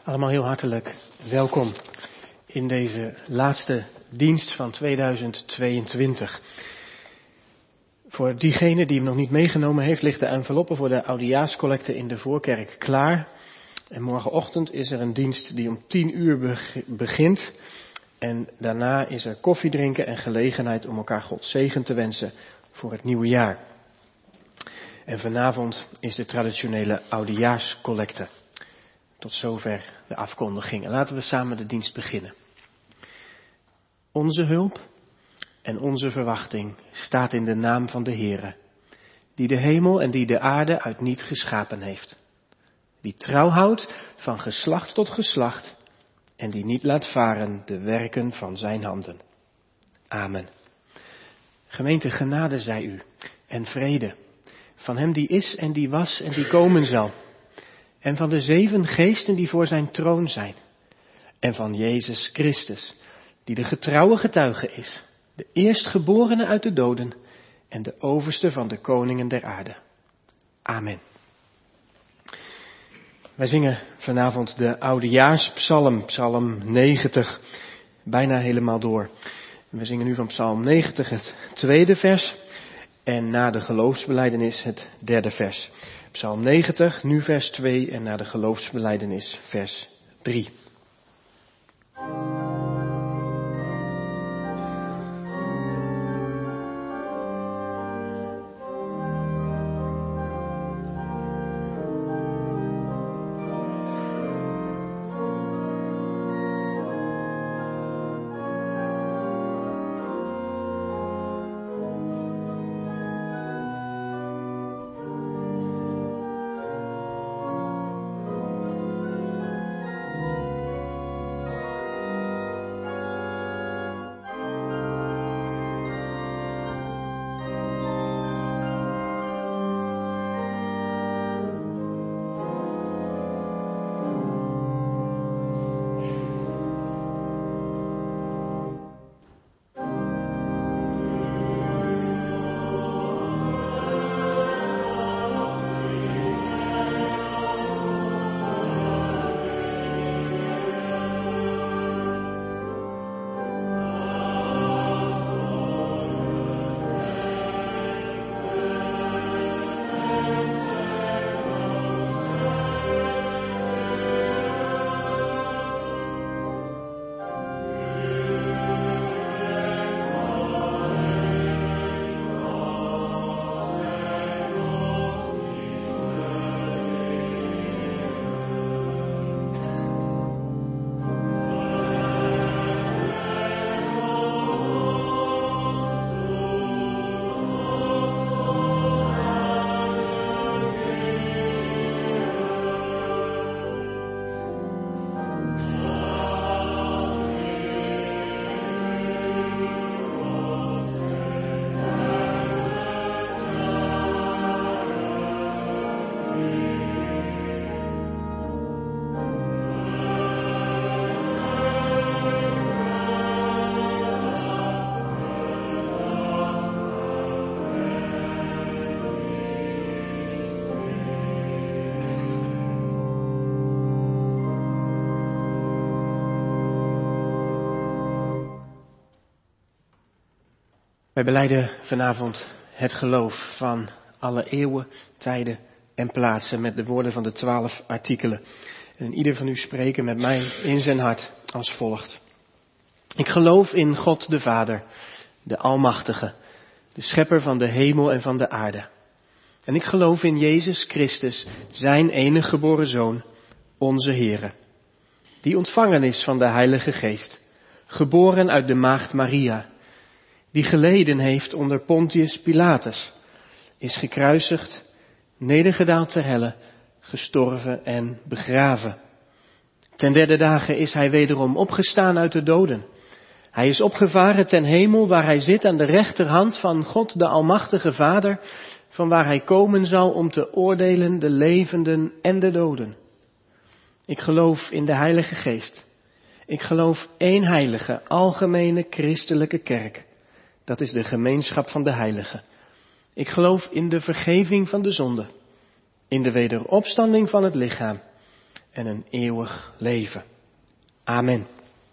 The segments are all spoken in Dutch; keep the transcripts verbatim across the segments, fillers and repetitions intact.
Allemaal heel hartelijk welkom in deze laatste dienst van tweeduizend tweeëntwintig. Voor diegene die hem nog niet meegenomen heeft, ligt de enveloppe voor de oudejaarscollecte in de voorkerk klaar. En morgenochtend is er een dienst die om tien uur begint. En daarna is er koffie drinken en gelegenheid om elkaar God zegen te wensen voor het nieuwe jaar. En vanavond is de traditionele oudejaarscollecte. Tot zover de afkondiging. En laten we samen de dienst beginnen. Onze hulp en onze verwachting staat in de naam van de Heere, die de hemel en die de aarde uit niet geschapen heeft. Die trouw houdt van geslacht tot geslacht en die niet laat varen de werken van zijn handen. Amen. Gemeente, genade zij u en vrede van hem die is en die was en die komen zal. En van de zeven geesten die voor zijn troon zijn. En van Jezus Christus, die de getrouwe getuige is. De eerstgeborene uit de doden en de overste van de koningen der aarde. Amen. Wij zingen vanavond de oudejaarspsalm, psalm negentig, bijna helemaal door. We zingen nu van psalm negentig het tweede vers en na de geloofsbelijdenis het derde vers. Psalm negentig, nu vers twee en na de geloofsbelijdenis vers drie. Wij belijden vanavond het geloof van alle eeuwen, tijden en plaatsen met de woorden van de twaalf artikelen. En ieder van u spreken met mij in zijn hart als volgt. Ik geloof in God de Vader, de Almachtige, de schepper van de hemel en van de aarde. En ik geloof in Jezus Christus, zijn enige geboren Zoon, onze Heere, die ontvangen is van de Heilige Geest, geboren uit de maagd Maria, die geleden heeft onder Pontius Pilatus, is gekruisigd, nedergedaald ter helle, gestorven en begraven. Ten derde dagen is hij wederom opgestaan uit de doden. Hij is opgevaren ten hemel, waar hij zit aan de rechterhand van God de Almachtige Vader, van waar hij komen zal om te oordelen de levenden en de doden. Ik geloof in de Heilige Geest. Ik geloof één heilige, algemene christelijke kerk. Dat is de gemeenschap van de heiligen. Ik geloof in de vergeving van de zonde, in de wederopstanding van het lichaam en een eeuwig leven. Amen.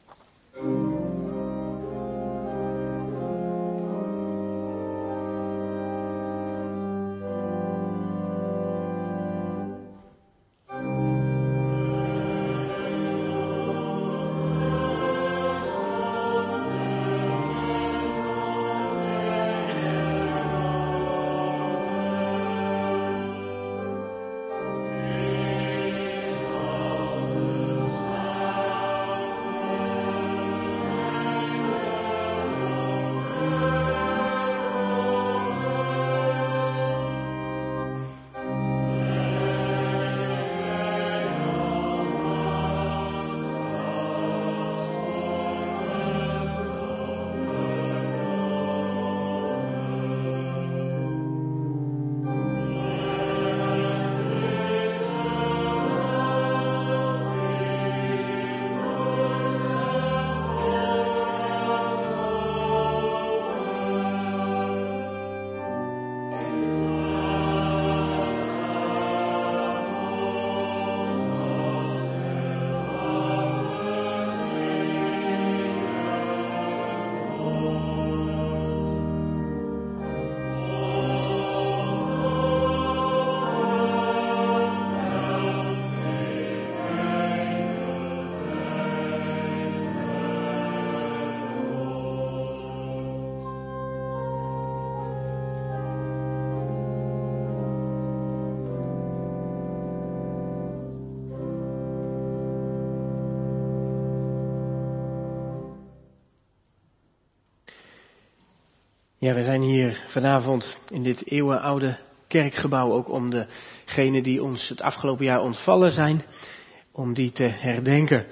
Ja, we zijn hier vanavond in dit eeuwenoude kerkgebouw ook om degenen die ons het afgelopen jaar ontvallen zijn, om die te herdenken.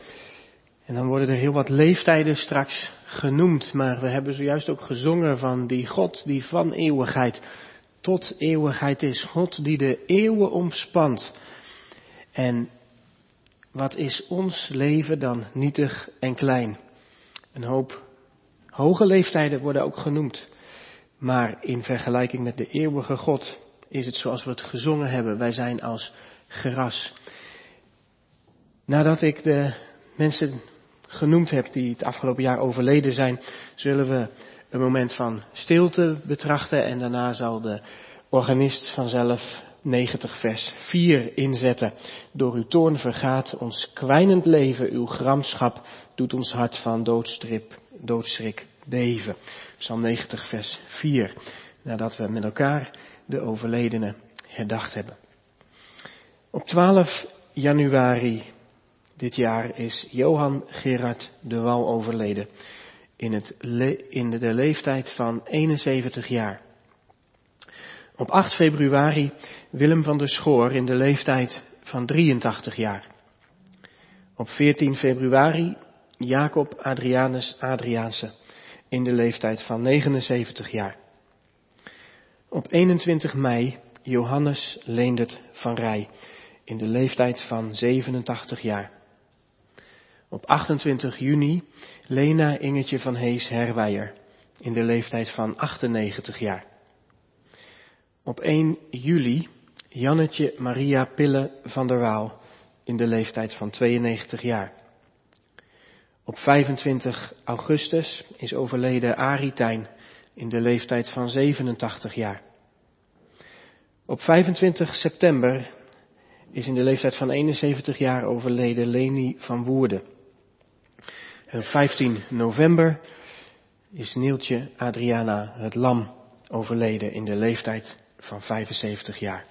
En dan worden er heel wat leeftijden straks genoemd, maar we hebben zojuist ook gezongen van die God die van eeuwigheid tot eeuwigheid is. God die de eeuwen omspant. En wat is ons leven dan nietig en klein? Een hoop hoge leeftijden worden ook genoemd. Maar in vergelijking met de eeuwige God is het zoals we het gezongen hebben. Wij zijn als gras. Nadat ik de mensen genoemd heb die het afgelopen jaar overleden zijn, zullen we een moment van stilte betrachten. En daarna zal de organist vanzelf negentig vers vier inzetten. Door uw toorn vergaat ons kwijnend leven, uw gramschap doet ons hart van doodstrip, doodschrik beven. Psalm negentig vers vier, nadat we met elkaar de overledenen herdacht hebben. Op twaalf januari dit jaar is Johan Gerard de Wal overleden in, het le- in de leeftijd van eenenzeventig jaar. Op acht februari Willem van der Schoor in de leeftijd van drieëntachtig jaar. Op veertien februari Jacob Adrianus Adriaanse in de leeftijd van negenenzeventig jaar. Op eenentwintig mei Johannes Leendert van Rij in de leeftijd van zevenentachtig jaar. Op achtentwintig juni Lena Ingetje van Hees Herwijer in de leeftijd van achtennegentig jaar. Op één juli Jannetje Maria Pille van der Waal in de leeftijd van tweeënnegentig jaar. Op vijfentwintig augustus is overleden Arie Tijn in de leeftijd van zevenentachtig jaar. Op vijfentwintig september is in de leeftijd van eenenzeventig jaar overleden Leni van Woerden. En op vijftien november is Neeltje Adriana het Lam overleden in de leeftijd van vijfenzeventig jaar.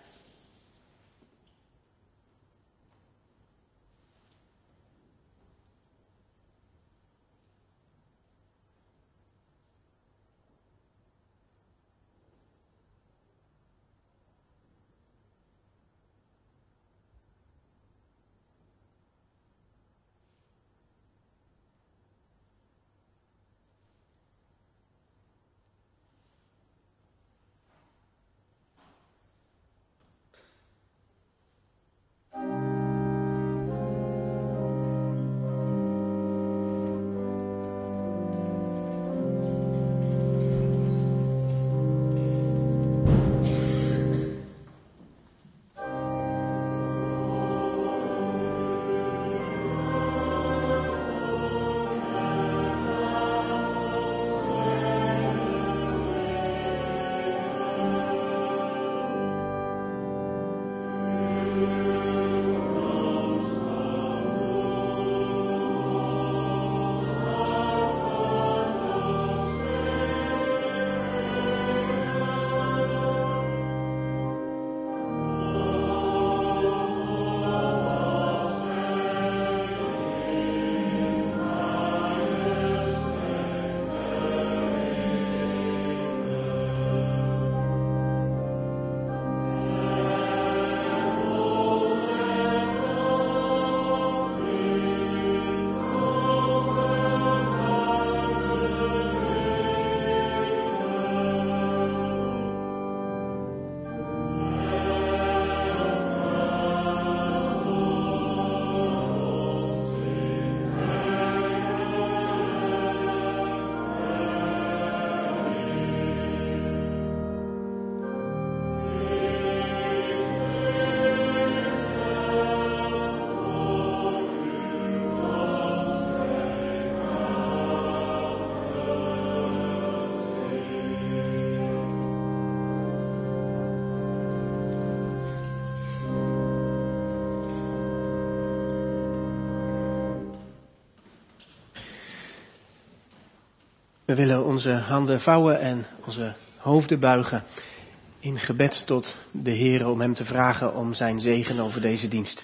We willen onze handen vouwen en onze hoofden buigen in gebed tot de Heer om hem te vragen om zijn zegen over deze dienst.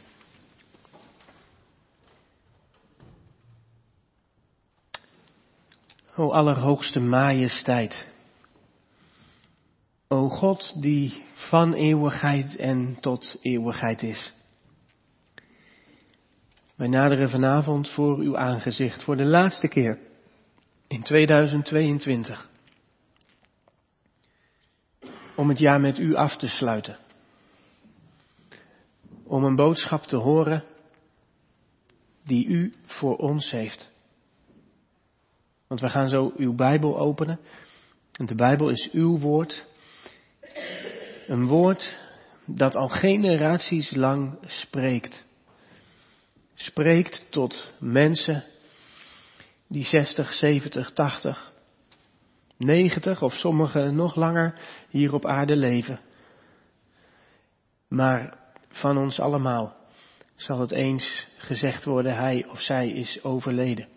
O allerhoogste majesteit, o God die van eeuwigheid en tot eeuwigheid is. Wij naderen vanavond voor uw aangezicht voor de laatste keer in tweeduizend tweeëntwintig. Om het jaar met u af te sluiten. Om een boodschap te horen die u voor ons heeft. Want we gaan zo uw Bijbel openen. En de Bijbel is uw woord. Een woord dat al generaties lang spreekt. Spreekt tot mensen die zestig, zeventig, tachtig, negentig of sommigen nog langer hier op aarde leven. Maar van ons allemaal zal het eens gezegd worden, hij of zij is overleden.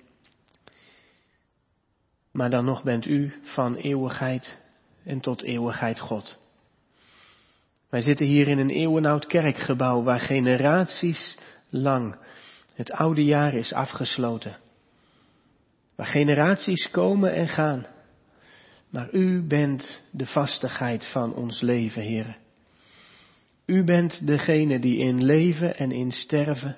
Maar dan nog bent u van eeuwigheid en tot eeuwigheid God. Wij zitten hier in een eeuwenoud kerkgebouw waar generaties lang het oude jaar is afgesloten. Waar generaties komen en gaan. Maar u bent de vastigheid van ons leven, Heere. U bent degene die in leven en in sterven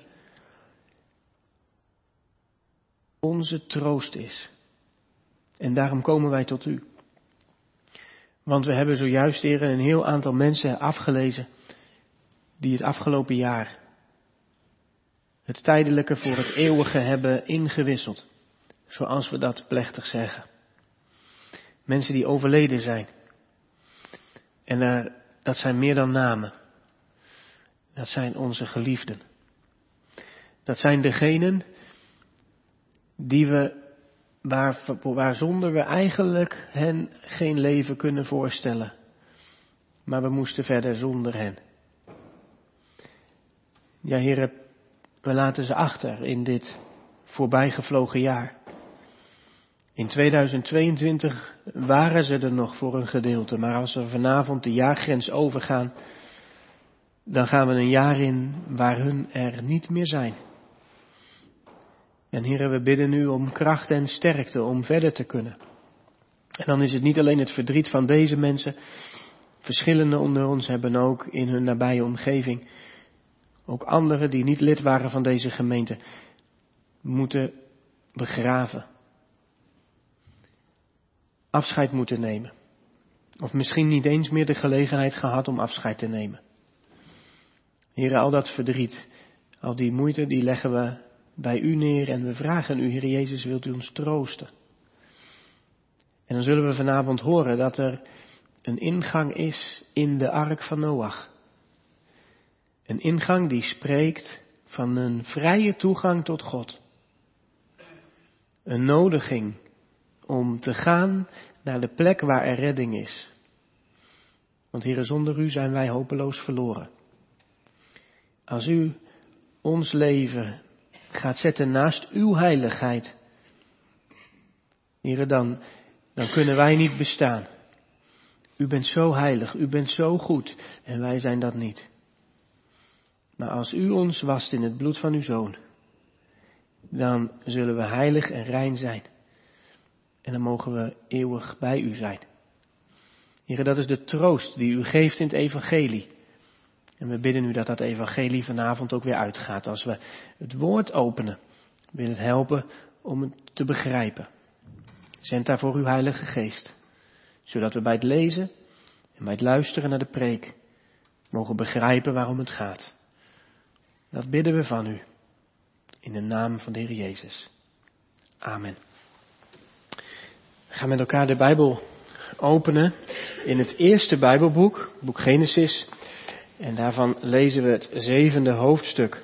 onze troost is. En daarom komen wij tot u. Want we hebben zojuist, Heere, een heel aantal mensen afgelezen die het afgelopen jaar het tijdelijke voor het eeuwige hebben ingewisseld. Zoals we dat plechtig zeggen. Mensen die overleden zijn. En uh, dat zijn meer dan namen. Dat zijn onze geliefden. Dat zijn degenen die we, waar, waar zonder we eigenlijk hen geen leven kunnen voorstellen. Maar we moesten verder zonder hen. Ja, Heere, we laten ze achter in dit voorbijgevlogen jaar. In tweeduizend tweeëntwintig waren ze er nog voor een gedeelte, maar als we vanavond de jaargrens overgaan, dan gaan we een jaar in waar hun er niet meer zijn. En Heere, we bidden u om kracht en sterkte om verder te kunnen. En dan is het niet alleen het verdriet van deze mensen, verschillende onder ons hebben ook in hun nabije omgeving, ook anderen die niet lid waren van deze gemeente, moeten begraven. Afscheid moeten nemen. Of misschien niet eens meer de gelegenheid gehad om afscheid te nemen. Heere, al dat verdriet, al die moeite, die leggen we bij u neer en we vragen u, Heer Jezus, wilt u ons troosten? En dan zullen we vanavond horen dat er een ingang is in de ark van Noach. Een ingang die spreekt van een vrije toegang tot God. Een nodiging om te gaan naar de plek waar er redding is. Want Heere, zonder u zijn wij hopeloos verloren. Als u ons leven gaat zetten naast uw heiligheid, Heere, dan, dan kunnen wij niet bestaan. U bent zo heilig, u bent zo goed en wij zijn dat niet. Maar als u ons wast in het bloed van uw Zoon, dan zullen we heilig en rein zijn. En dan mogen we eeuwig bij u zijn. Heere, dat is de troost die u geeft in het evangelie. En we bidden u dat dat evangelie vanavond ook weer uitgaat. Als we het woord openen, wil het helpen om het te begrijpen. Zend daarvoor uw Heilige Geest. Zodat we bij het lezen en bij het luisteren naar de preek mogen begrijpen waarom het gaat. Dat bidden we van u. In de naam van de Heer Jezus. Amen. We gaan met elkaar de Bijbel openen in het eerste Bijbelboek, boek Genesis. En daarvan lezen we het zevende hoofdstuk.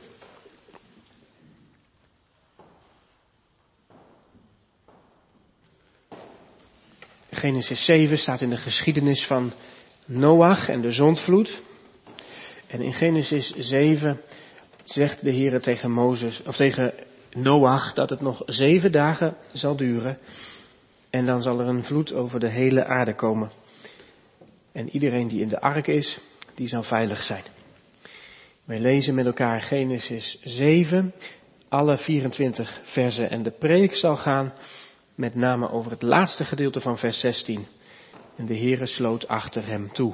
Genesis zeven staat in de geschiedenis van Noach en de zondvloed. En in Genesis zeven zegt de Heer tegen Mozes, of tegen Noach, dat het nog zeven dagen zal duren En dan zal er een vloed over de hele aarde komen. En iedereen die in de ark is, die zal veilig zijn. Wij lezen met elkaar Genesis zeven, alle vierentwintig versen. En de preek zal gaan met name over het laatste gedeelte van vers zestien. En de Heere sloot achter hem toe.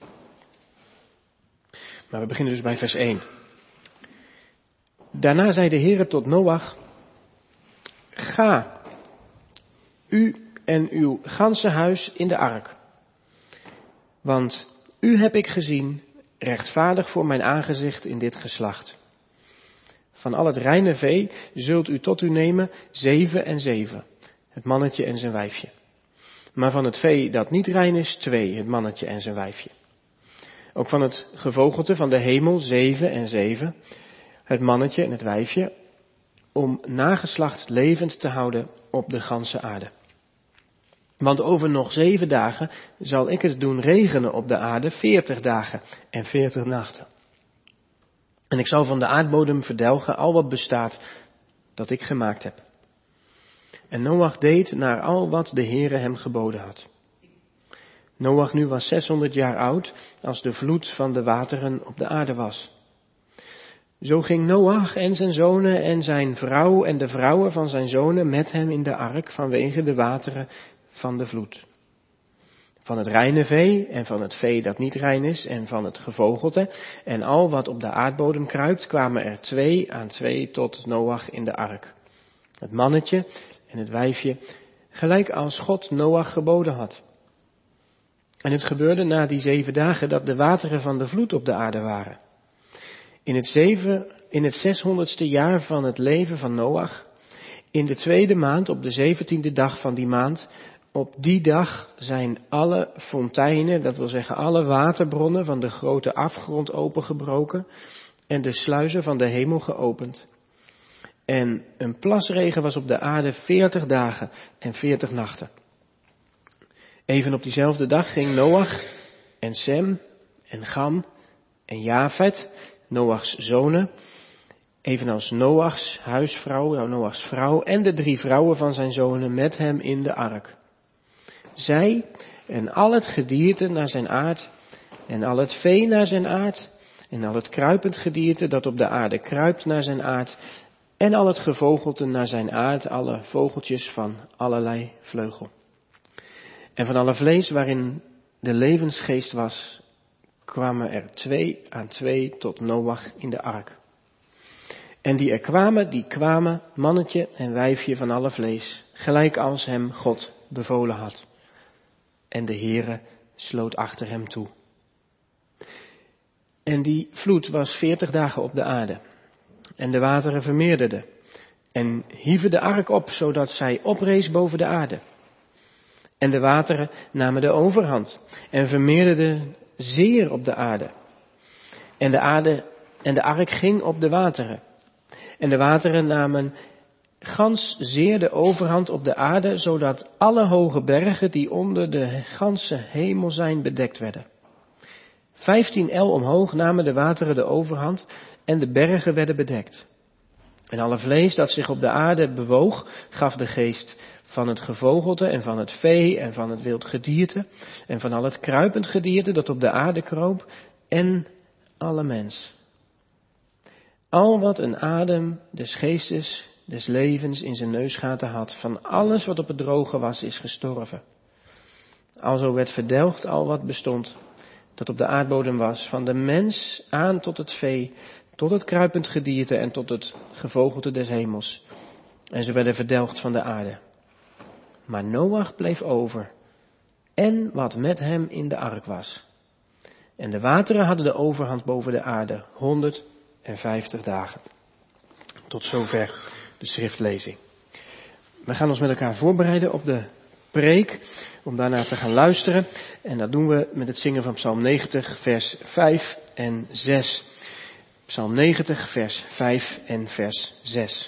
Maar we beginnen dus bij vers één. Daarna zei de Heere tot Noach: Ga, u en uw ganse huis in de ark. Want u heb ik gezien, rechtvaardig voor mijn aangezicht in dit geslacht. Van al het reine vee zult u tot u nemen zeven en zeven, het mannetje en zijn wijfje. Maar van het vee dat niet rein is, twee, het mannetje en zijn wijfje. Ook van het gevogelte van de hemel zeven en zeven, het mannetje en het wijfje, om nageslacht levend te houden op de ganse aarde. Want over nog zeven dagen zal ik het doen regenen op de aarde, veertig dagen en veertig nachten. En ik zal van de aardbodem verdelgen al wat bestaat dat ik gemaakt heb. En Noach deed naar al wat de Heere hem geboden had. Noach nu was zeshonderd jaar oud, als de vloed van de wateren op de aarde was. Zo ging Noach en zijn zonen en zijn vrouw en de vrouwen van zijn zonen met hem in de ark vanwege de wateren van de vloed. Van het reine vee en van het vee dat niet rein is en van het gevogelte en al wat op de aardbodem kruipt, kwamen er twee aan twee tot Noach in de ark. Het mannetje en het wijfje, gelijk als God Noach geboden had. En het gebeurde na die zeven dagen dat de wateren van de vloed op de aarde waren. In het, zeven, in het zeshonderdste jaar van het leven van Noach, in de tweede maand, op de zeventiende dag van die maand, op die dag zijn alle fonteinen, dat wil zeggen alle waterbronnen van de grote afgrond opengebroken en de sluizen van de hemel geopend. En een plasregen was op de aarde veertig dagen en veertig nachten. Even op diezelfde dag ging Noach en Sem en Gam en Jafet, Noachs zonen, evenals Noachs huisvrouw, Noachs vrouw en de drie vrouwen van zijn zonen met hem in de ark. Zij en al het gedierte naar zijn aard en al het vee naar zijn aard en al het kruipend gedierte dat op de aarde kruipt naar zijn aard en al het gevogelte naar zijn aard, alle vogeltjes van allerlei vleugel. En van alle vlees waarin de levensgeest was, kwamen er twee aan twee tot Noach in de ark. En die er kwamen, die kwamen, mannetje en wijfje van alle vlees, gelijk als hem God bevolen had. En de Heere sloot achter hem toe. En die vloed was veertig dagen op de aarde. En de wateren vermeerderden. En hieven de ark op, zodat zij oprees boven de aarde. En de wateren namen de overhand. En vermeerderden zeer op de aarde. En de aarde en de ark ging op de wateren. En de wateren namen gans zeer de overhand op de aarde, zodat alle hoge bergen die onder de ganse hemel zijn bedekt werden. Vijftien el omhoog namen de wateren de overhand en de bergen werden bedekt. En alle vlees dat zich op de aarde bewoog, gaf de geest van het gevogelte en van het vee en van het wild gedierte en van al het kruipend gedierte dat op de aarde kroop en alle mens. Al wat een adem des geestes, des levens in zijn neusgaten had, van alles wat op het droge was, is gestorven. Alzo werd verdelgd al wat bestond, dat op de aardbodem was, van de mens aan tot het vee, tot het kruipend gedierte en tot het gevogelte des hemels. En ze werden verdelgd van de aarde. Maar Noach bleef over, en wat met hem in de ark was. En de wateren hadden de overhand boven de aarde, honderdvijftig dagen. Tot zover de schriftlezing. We gaan ons met elkaar voorbereiden op de preek, om daarna te gaan luisteren. En dat doen we met het zingen van Psalm negentig, vers vijf en zes. Psalm negentig, vers vijf en vers zes.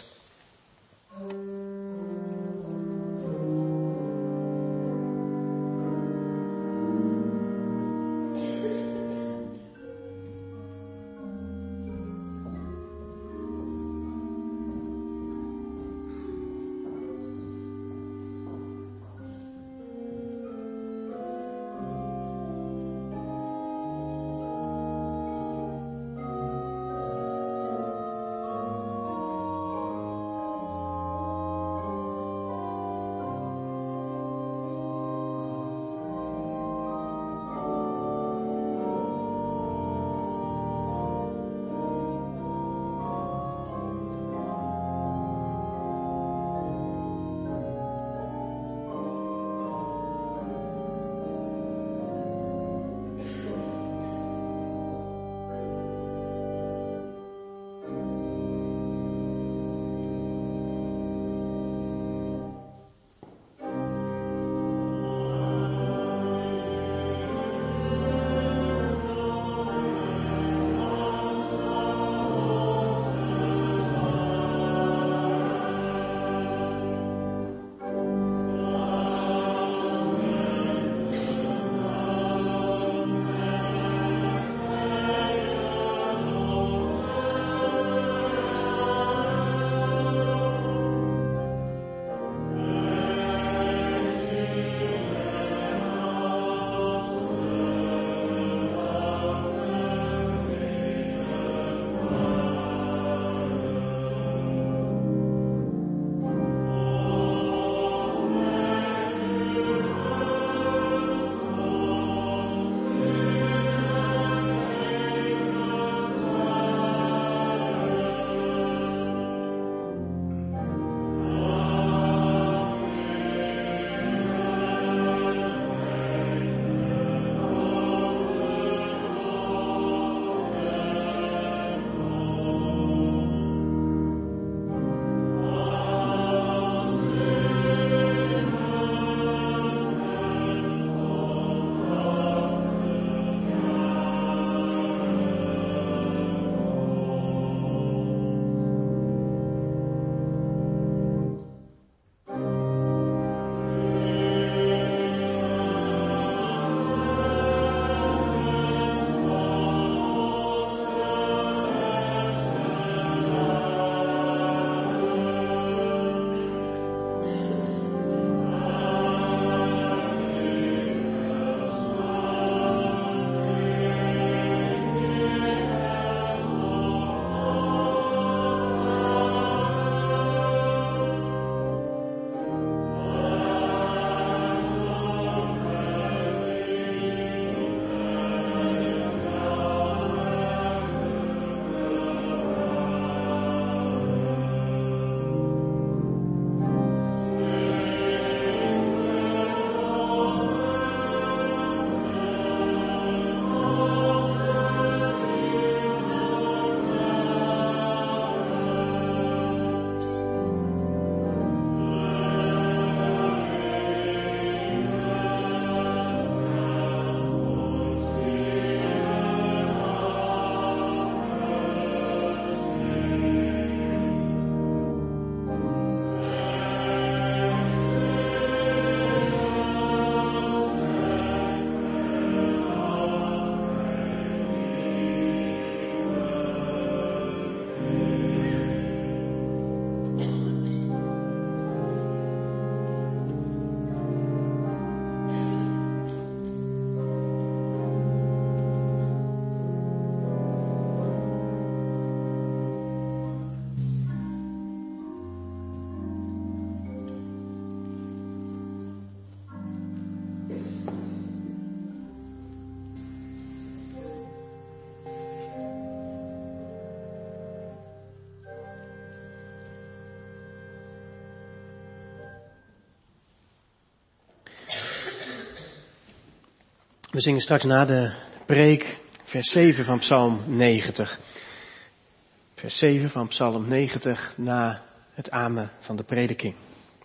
We zingen straks na de preek vers zeven van Psalm negentig. Vers zeven van Psalm negentig na het amen van de prediking.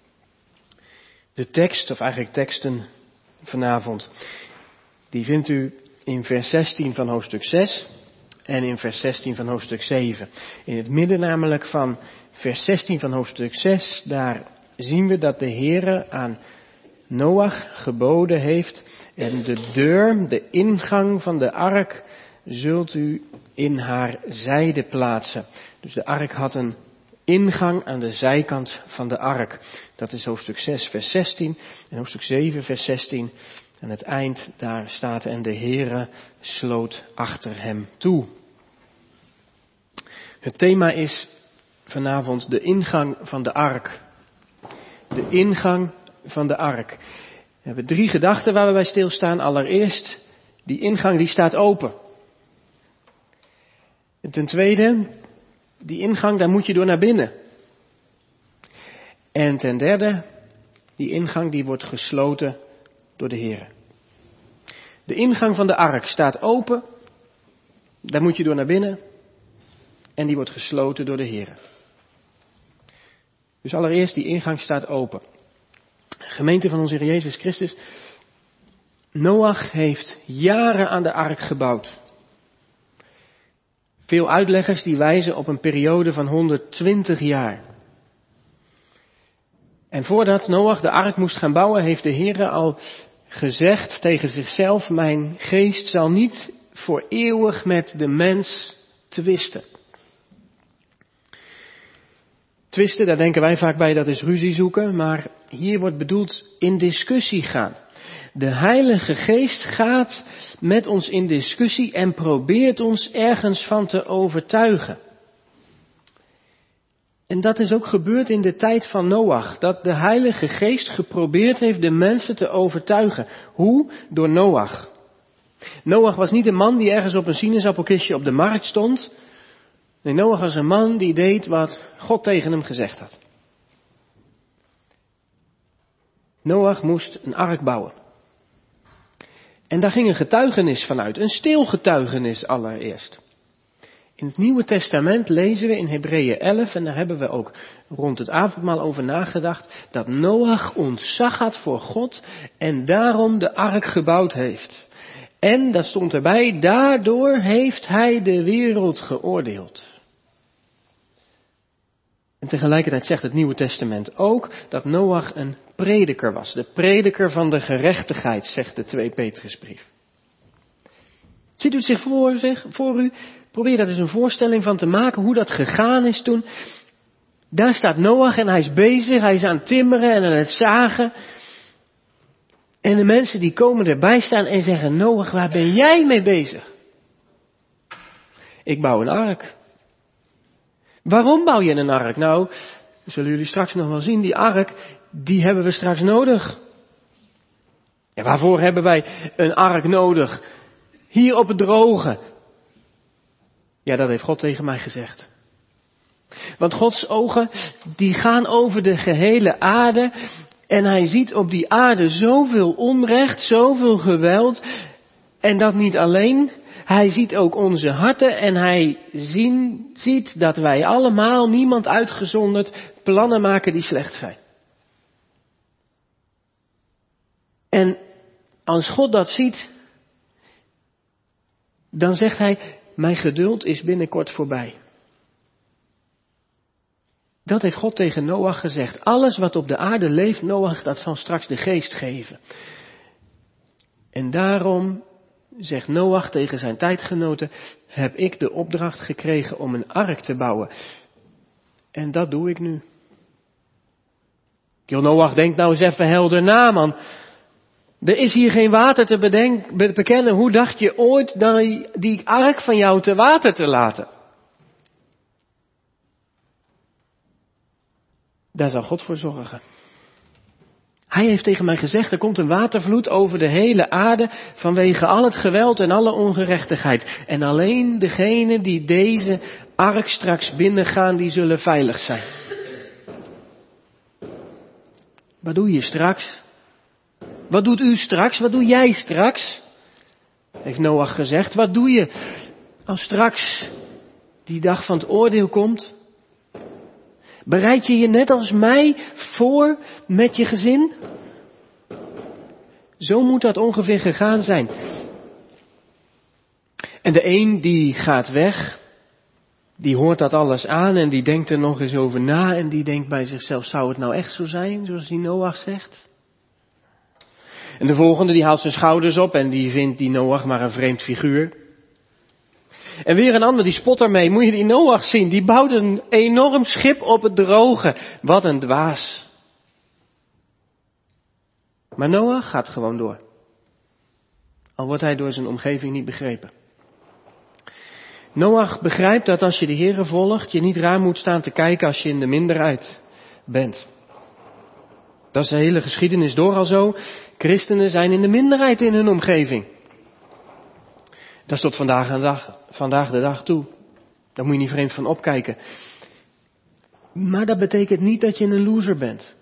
De tekst, of eigenlijk teksten vanavond, die vindt u in vers zestien van hoofdstuk zes en in vers zestien van hoofdstuk zeven. In het midden namelijk van vers zestien van hoofdstuk zes, daar zien we dat de Heere aan Noach geboden heeft en de deur, de ingang van de ark, zult u in haar zijde plaatsen. Dus de ark had een ingang aan de zijkant van de ark. Dat is hoofdstuk zes vers zestien en hoofdstuk zeven vers zestien. En het eind, daar staat en de Heere sloot achter hem toe. Het thema is vanavond de ingang van de ark. De ingang van de ark. We hebben drie gedachten waar we bij stilstaan. Allereerst, die ingang die staat open. En ten tweede, die ingang daar moet je door naar binnen. En ten derde, die ingang die wordt gesloten door de Heer. De ingang van de ark staat open. Daar moet je door naar binnen. En die wordt gesloten door de Heer. Dus allereerst, die ingang staat open. Gemeente van onze Heer Jezus Christus. Noach heeft jaren aan de ark gebouwd. Veel uitleggers die wijzen op een periode van honderdtwintig jaar. En voordat Noach de ark moest gaan bouwen, heeft de Heer al gezegd tegen zichzelf: mijn geest zal niet voor eeuwig met de mens twisten. Twisten, daar denken wij vaak bij, dat is ruzie zoeken, maar hier wordt bedoeld in discussie gaan. De Heilige Geest gaat met ons in discussie en probeert ons ergens van te overtuigen. En dat is ook gebeurd in de tijd van Noach, dat de Heilige Geest geprobeerd heeft de mensen te overtuigen. Hoe? Door Noach. Noach was niet een man die ergens op een sinaasappelkistje op de markt stond. Nee, Noach was een man die deed wat God tegen hem gezegd had. Noach moest een ark bouwen. En daar ging een getuigenis vanuit, een stil getuigenis allereerst. In het Nieuwe Testament lezen we in Hebreeën elf, en daar hebben we ook rond het avondmaal over nagedacht, dat Noach ontzag had voor God en daarom de ark gebouwd heeft. En, dat stond erbij, daardoor heeft hij de wereld geoordeeld. En tegelijkertijd zegt het Nieuwe Testament ook dat Noach een prediker was. De prediker van de gerechtigheid, zegt de tweede Petrusbrief. Ziet u het zich voor, zich, voor u? Probeer daar eens een voorstelling van te maken hoe dat gegaan is toen. Daar staat Noach en hij is bezig, hij is aan het timmeren en aan het zagen. En de mensen die komen erbij staan en zeggen: Noach, waar ben jij mee bezig? Ik bouw een ark. Waarom bouw je een ark? Nou, dat zullen jullie straks nog wel zien, die ark, die hebben we straks nodig. Ja, waarvoor hebben wij een ark nodig? Hier op het droge. Ja, dat heeft God tegen mij gezegd. Want Gods ogen, die gaan over de gehele aarde. En hij ziet op die aarde zoveel onrecht, zoveel geweld. En dat niet alleen. Hij ziet ook onze harten en hij zien, ziet dat wij allemaal, niemand uitgezonderd, plannen maken die slecht zijn. En als God dat ziet, dan zegt hij: mijn geduld is binnenkort voorbij. Dat heeft God tegen Noach gezegd. Alles wat op de aarde leeft, Noach, dat zal straks de geest geven. En daarom, zegt Noach tegen zijn tijdgenoten, heb ik de opdracht gekregen om een ark te bouwen. En dat doe ik nu. Jo, Noach, denk nou eens even helder na, man. Er is hier geen water te bedenken, be- bekennen. Hoe dacht je ooit dan die ark van jou te water te laten? Daar zal God voor zorgen. Hij heeft tegen mij gezegd, er komt een watervloed over de hele aarde vanwege al het geweld en alle ongerechtigheid. En alleen degenen die deze ark straks binnengaan, die zullen veilig zijn. Wat doe je straks? Wat doet u straks? Wat doe jij straks? heeft Noach gezegd. Wat doe je als straks die dag van het oordeel komt? Bereid je je net als mij voor met je gezin? Zo moet dat ongeveer gegaan zijn. En de een die gaat weg, die hoort dat alles aan en die denkt er nog eens over na en die denkt bij zichzelf, zou het nou echt zo zijn, zoals die Noach zegt? En de volgende die haalt zijn schouders op en die vindt die Noach maar een vreemd figuur. En weer een ander die spot ermee, moet je die Noach zien, die bouwt een enorm schip op het droge. Wat een dwaas. Maar Noach gaat gewoon door. Al wordt hij door zijn omgeving niet begrepen. Noach begrijpt dat als je de Heere volgt, je niet raar moet staan te kijken als je in de minderheid bent. Dat is de hele geschiedenis door al zo. Christenen zijn in de minderheid in hun omgeving. Dat is tot vandaag de dag, vandaag de dag toe. Daar moet je niet vreemd van opkijken. Maar dat betekent niet dat je een loser bent.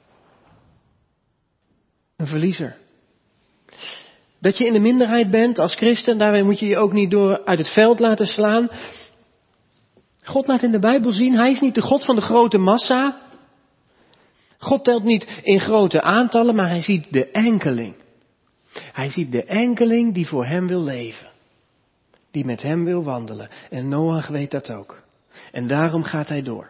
Een verliezer. Dat je in de minderheid bent als christen, daarbij moet je je ook niet door uit het veld laten slaan. God laat in de Bijbel zien, hij is niet de God van de grote massa. God telt niet in grote aantallen, maar hij ziet de enkeling. Hij ziet de enkeling die voor hem wil leven. Die met hem wil wandelen. En Noach weet dat ook. En daarom gaat hij door.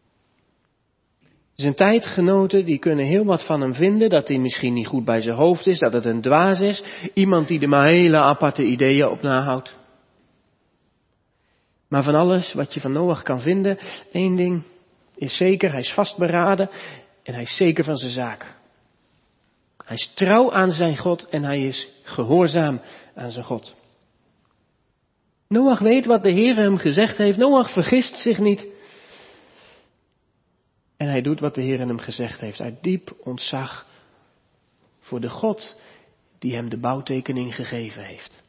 Zijn tijdgenoten die kunnen heel wat van hem vinden, dat hij misschien niet goed bij zijn hoofd is, dat het een dwaas is, iemand die er maar hele aparte ideeën op nahoudt. Maar van alles wat je van Noach kan vinden, één ding is zeker, hij is vastberaden en hij is zeker van zijn zaak. Hij is trouw aan zijn God en hij is gehoorzaam aan zijn God. Noach weet wat de Heer hem gezegd heeft, Noach vergist zich niet. En hij doet wat de Heer hem gezegd heeft, uit diep ontzag voor de God die hem de bouwtekening gegeven heeft.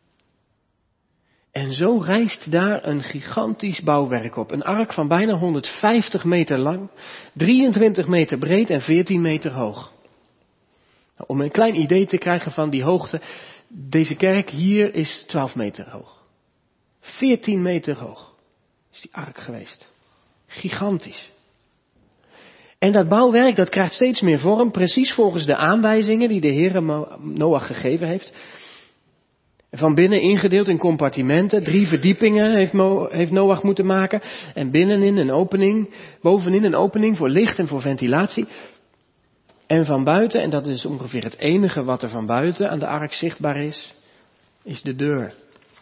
En zo rijst daar een gigantisch bouwwerk op. Een ark van bijna honderdvijftig meter lang, drieëntwintig meter breed en veertien meter hoog. Nou, om een klein idee te krijgen van die hoogte, deze kerk hier is twaalf meter hoog. veertien meter hoog is die ark geweest. Gigantisch. En dat bouwwerk dat krijgt steeds meer vorm, precies volgens de aanwijzingen die de Heer Noach gegeven heeft. Van binnen ingedeeld in compartimenten, drie verdiepingen heeft, Mo, heeft Noach moeten maken. En binnenin een opening, bovenin een opening voor licht en voor ventilatie. En van buiten, en dat is ongeveer het enige wat er van buiten aan de ark zichtbaar is, is de deur.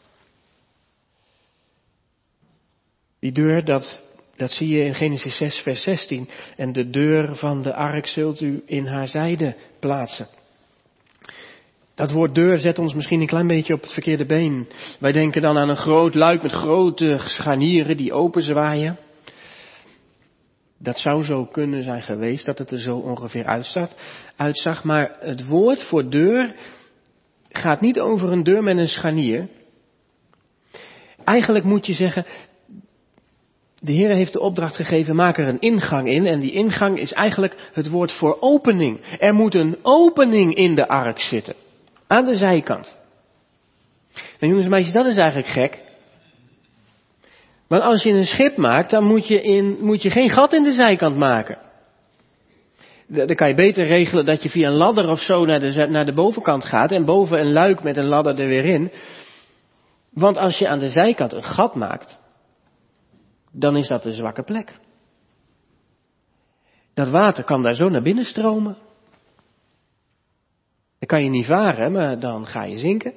Die deur, dat, dat zie je in Genesis zes vers zestien. En de deur van de ark zult u in haar zijde plaatsen. Dat woord deur zet ons misschien een klein beetje op het verkeerde been. Wij denken dan aan een groot luik met grote scharnieren die open zwaaien. Dat zou zo kunnen zijn geweest, dat het er zo ongeveer uitstaat, uitzag. Maar het woord voor deur gaat niet over een deur met een scharnier. Eigenlijk moet je zeggen, de Heer heeft de opdracht gegeven, maak er een ingang in. En die ingang is eigenlijk het woord voor opening. Er moet een opening in de ark zitten. Aan de zijkant. En jongens en meisjes, dat is eigenlijk gek. Want als je een schip maakt, dan moet je, in, moet je geen gat in de zijkant maken. Dan kan je beter regelen dat je via een ladder of zo naar de, naar de bovenkant gaat. En boven een luik met een ladder er weer in. Want als je aan de zijkant een gat maakt, dan is dat een zwakke plek. Dat water kan daar zo naar binnen stromen. Dan kan je niet varen, maar dan ga je zinken.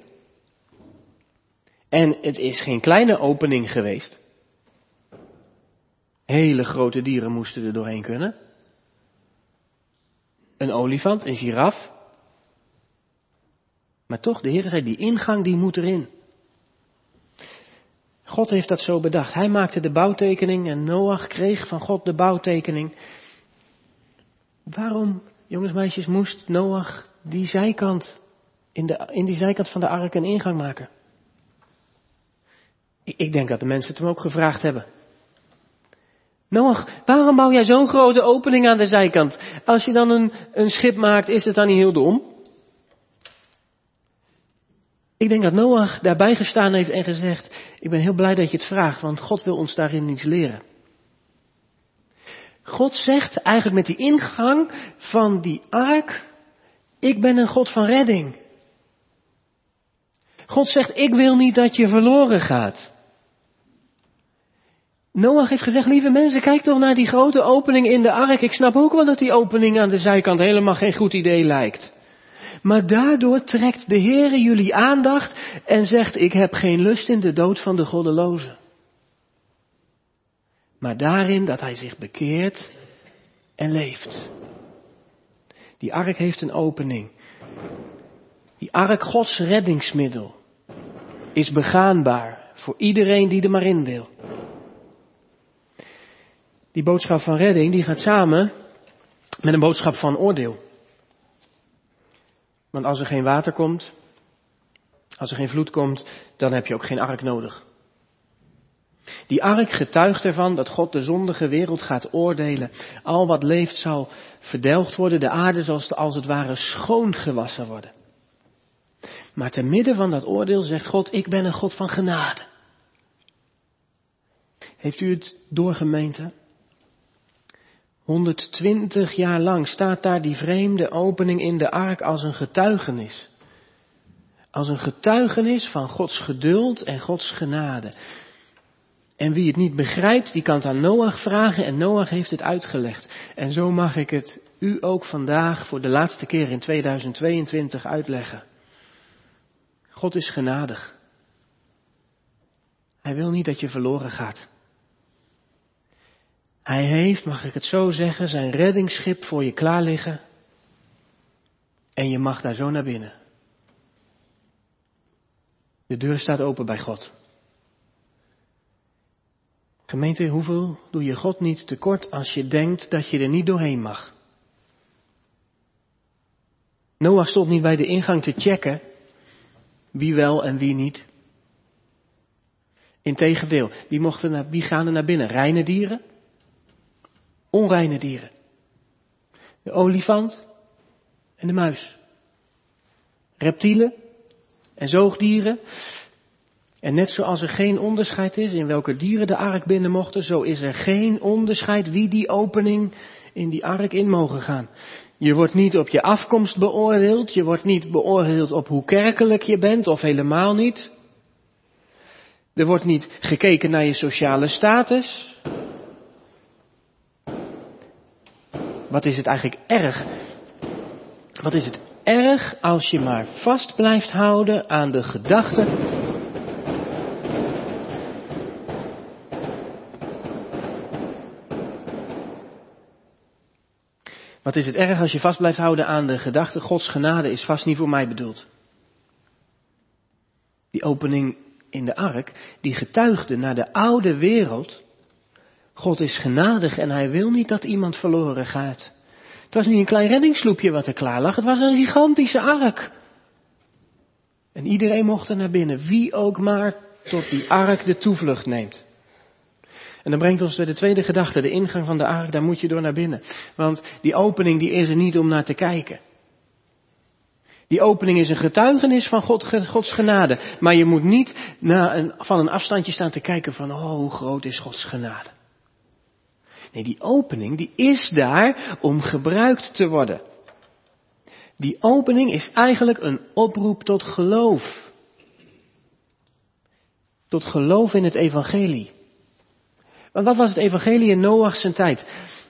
En het is geen kleine opening geweest. Hele grote dieren moesten er doorheen kunnen. Een olifant, een giraf. Maar toch, de Heer zei, die ingang die moet erin. God heeft dat zo bedacht. Hij maakte de bouwtekening en Noach kreeg van God de bouwtekening. Waarom, jongens en meisjes, moest Noach die zijkant, in, de, in die zijkant van de ark een ingang maken? Ik, ik denk dat de mensen het hem ook gevraagd hebben. Noach, waarom bouw jij zo'n grote opening aan de zijkant? Als je dan een, een schip maakt, is het dan niet heel dom? Ik denk dat Noach daarbij gestaan heeft en gezegd, ik ben heel blij dat je het vraagt, want God wil ons daarin iets leren. God zegt eigenlijk met die ingang van die ark, ik ben een God van redding. God zegt, ik wil niet dat je verloren gaat. Noach heeft gezegd, lieve mensen, kijk toch naar die grote opening in de ark. Ik snap ook wel dat die opening aan de zijkant helemaal geen goed idee lijkt. Maar daardoor trekt de Heere jullie aandacht en zegt, ik heb geen lust in de dood van de goddelozen. Maar daarin dat hij zich bekeert en leeft. Die ark heeft een opening. Die ark, Gods reddingsmiddel, is begaanbaar voor iedereen die er maar in wil. Die boodschap van redding, die gaat samen met een boodschap van oordeel. Want als er geen water komt, als er geen vloed komt, dan heb je ook geen ark nodig. Die ark getuigt ervan dat God de zondige wereld gaat oordelen. Al wat leeft zal verdelgd worden, de aarde zal als het ware schoongewassen worden. Maar te midden van dat oordeel zegt God, ik ben een God van genade. Heeft u het door, gemeente? honderdtwintig jaar lang staat daar die vreemde opening in de ark als een getuigenis. Als een getuigenis van Gods geduld en Gods genade. En wie het niet begrijpt, die kan het aan Noach vragen en Noach heeft het uitgelegd. En zo mag ik het u ook vandaag voor de laatste keer in tweeduizend tweeëntwintig uitleggen. God is genadig. Hij wil niet dat je verloren gaat. Hij heeft, mag ik het zo zeggen, zijn reddingsschip voor je klaar liggen. En je mag daar zo naar binnen. De deur staat open bij God. Gemeente, hoeveel doe je God niet tekort als je denkt dat je er niet doorheen mag? Noach stond niet bij de ingang te checken wie wel en wie niet. Integendeel, wie, mochten naar, wie gaan er naar binnen? Reine dieren? Onreine dieren. De olifant en de muis. Reptielen en zoogdieren. En net zoals er geen onderscheid is in welke dieren de ark binnen mochten, zo is er geen onderscheid wie die opening in die ark in mogen gaan. Je wordt niet op je afkomst beoordeeld, je wordt niet beoordeeld op hoe kerkelijk je bent of helemaal niet. Er wordt niet gekeken naar je sociale status. Wat is het eigenlijk erg? Wat is het erg als je maar vast blijft houden aan de gedachte Wat is het erg als je vast blijft houden aan de gedachte, Gods genade is vast niet voor mij bedoeld. Die opening in de ark, die getuigde naar de oude wereld, God is genadig en hij wil niet dat iemand verloren gaat. Het was niet een klein reddingssloepje wat er klaar lag, het was een gigantische ark. En iedereen mocht er naar binnen, wie ook maar tot die ark de toevlucht neemt. En dan brengt ons de tweede gedachte, de ingang van de ark, daar moet je door naar binnen. Want die opening die is er niet om naar te kijken. Die opening is een getuigenis van God, Gods genade. Maar je moet niet na een, van een afstandje staan te kijken van, oh, hoe groot is Gods genade. Nee, die opening die is daar om gebruikt te worden. Die opening is eigenlijk een oproep tot geloof. Tot geloof in het evangelie. Want wat was het evangelie in Noach's tijd?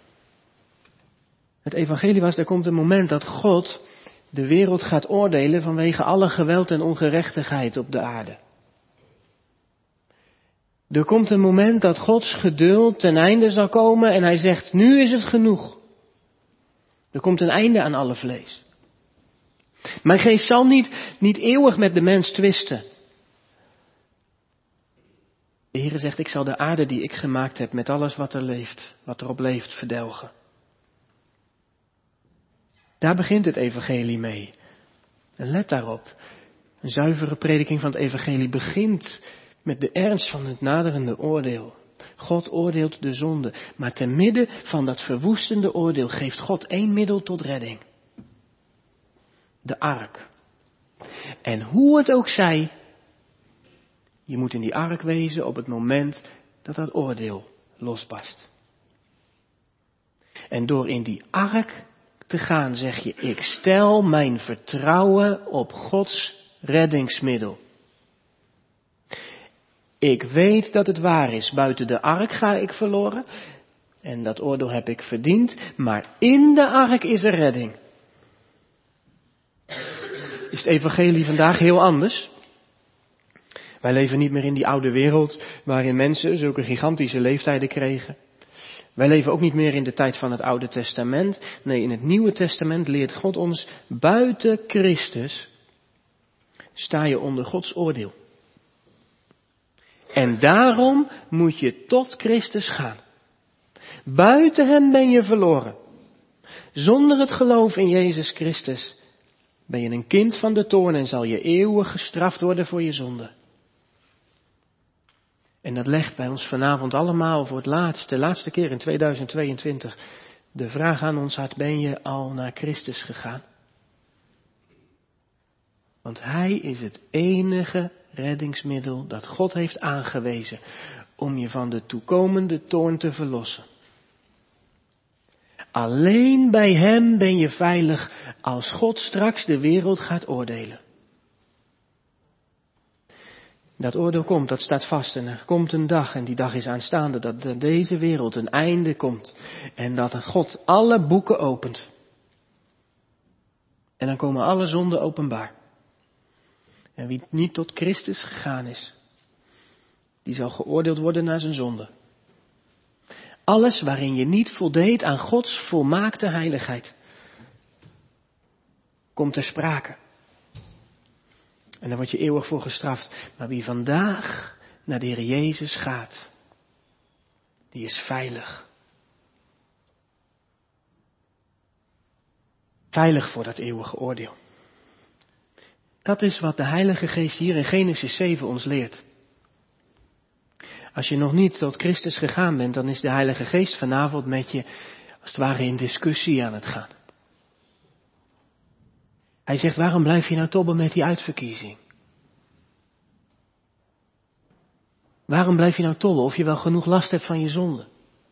Het evangelie was, er komt een moment dat God de wereld gaat oordelen vanwege alle geweld en ongerechtigheid op de aarde. Er komt een moment dat Gods geduld ten einde zal komen en hij zegt, nu is het genoeg. Er komt een einde aan alle vlees. Mijn geest zal niet, niet eeuwig met de mens twisten. De Heere zegt, ik zal de aarde die ik gemaakt heb met alles wat er leeft, wat erop leeft, verdelgen. Daar begint het evangelie mee. En let daarop. Een zuivere prediking van het evangelie begint met de ernst van het naderende oordeel. God oordeelt de zonde, maar te midden van dat verwoestende oordeel geeft God één middel tot redding. De ark. En hoe het ook zij, je moet in die ark wezen op het moment dat dat oordeel losbarst. En door in die ark te gaan zeg je, ik stel mijn vertrouwen op Gods reddingsmiddel. Ik weet dat het waar is, buiten de ark ga ik verloren en dat oordeel heb ik verdiend, maar in de ark is er redding. Is het evangelie vandaag heel anders? Wij leven niet meer in die oude wereld waarin mensen zulke gigantische leeftijden kregen. Wij leven ook niet meer in de tijd van het Oude Testament. Nee, in het Nieuwe Testament leert God ons, buiten Christus sta je onder Gods oordeel. En daarom moet je tot Christus gaan. Buiten hem ben je verloren. Zonder het geloof in Jezus Christus ben je een kind van de toorn en zal je eeuwig gestraft worden voor je zonde. En dat legt bij ons vanavond allemaal voor het laatst, de laatste keer in tweeduizend tweeëntwintig, de vraag aan ons hart, ben je al naar Christus gegaan? Want Hij is het enige reddingsmiddel dat God heeft aangewezen om je van de toekomende toorn te verlossen. Alleen bij Hem ben je veilig als God straks de wereld gaat oordelen. Dat oordeel komt, dat staat vast en er komt een dag en die dag is aanstaande dat deze wereld een einde komt en dat God alle boeken opent. En dan komen alle zonden openbaar. En wie niet tot Christus gegaan is, die zal geoordeeld worden naar zijn zonde. Alles waarin je niet voldeed aan Gods volmaakte heiligheid, komt ter sprake. En daar word je eeuwig voor gestraft. Maar wie vandaag naar de Heer Jezus gaat, die is veilig. Veilig voor dat eeuwige oordeel. Dat is wat de Heilige Geest hier in Genesis zeven ons leert. Als je nog niet tot Christus gegaan bent, dan is de Heilige Geest vanavond met je, als het ware, in discussie aan het gaan. Hij zegt, waarom blijf je nou tobben met die uitverkiezing? Waarom blijf je nou tobben of je wel genoeg last hebt van je zonde?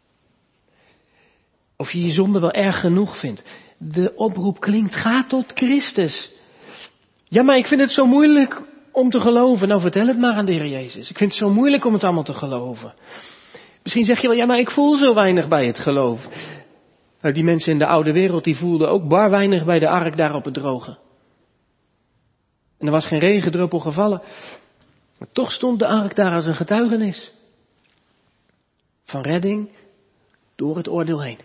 Of je je zonde wel erg genoeg vindt? De oproep klinkt, ga tot Christus. Ja, maar ik vind het zo moeilijk om te geloven. Nou, vertel het maar aan de Heer Jezus. Ik vind het zo moeilijk om het allemaal te geloven. Misschien zeg je wel, ja, maar ik voel zo weinig bij het geloof. Nou, die mensen in de oude wereld, die voelden ook bar weinig bij de ark daar op het droge. En er was geen regendruppel gevallen. Maar toch stond de ark daar als een getuigenis. Van redding door het oordeel heen.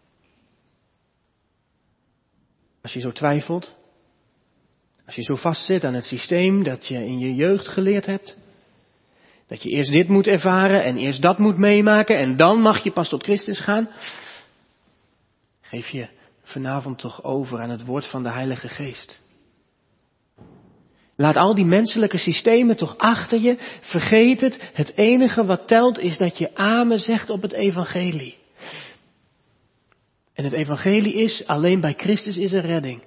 Als je zo twijfelt. Als je zo vastzit aan het systeem dat je in je jeugd geleerd hebt. Dat je eerst dit moet ervaren en eerst dat moet meemaken en dan mag je pas tot Christus gaan. Geef je vanavond toch over aan het woord van de Heilige Geest. Laat al die menselijke systemen toch achter je. Vergeet het. Het enige wat telt is dat je amen zegt op het evangelie. En het evangelie is, alleen bij Christus is er redding.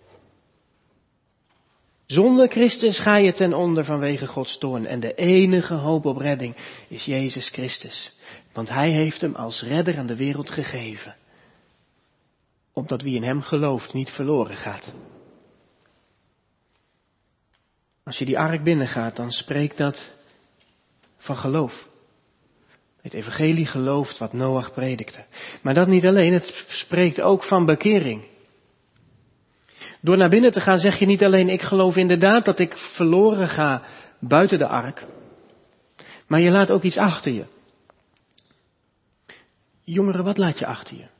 Zonder Christus ga je ten onder vanwege Gods toorn. En de enige hoop op redding is Jezus Christus. Want Hij heeft hem als redder aan de wereld gegeven. Opdat wie in hem gelooft niet verloren gaat. Als je die ark binnengaat, dan spreekt dat van geloof. Het evangelie gelooft wat Noach predikte. Maar dat niet alleen, het spreekt ook van bekering. Door naar binnen te gaan zeg je niet alleen, ik geloof inderdaad dat ik verloren ga buiten de ark. Maar je laat ook iets achter je. Jongeren, wat laat je achter je?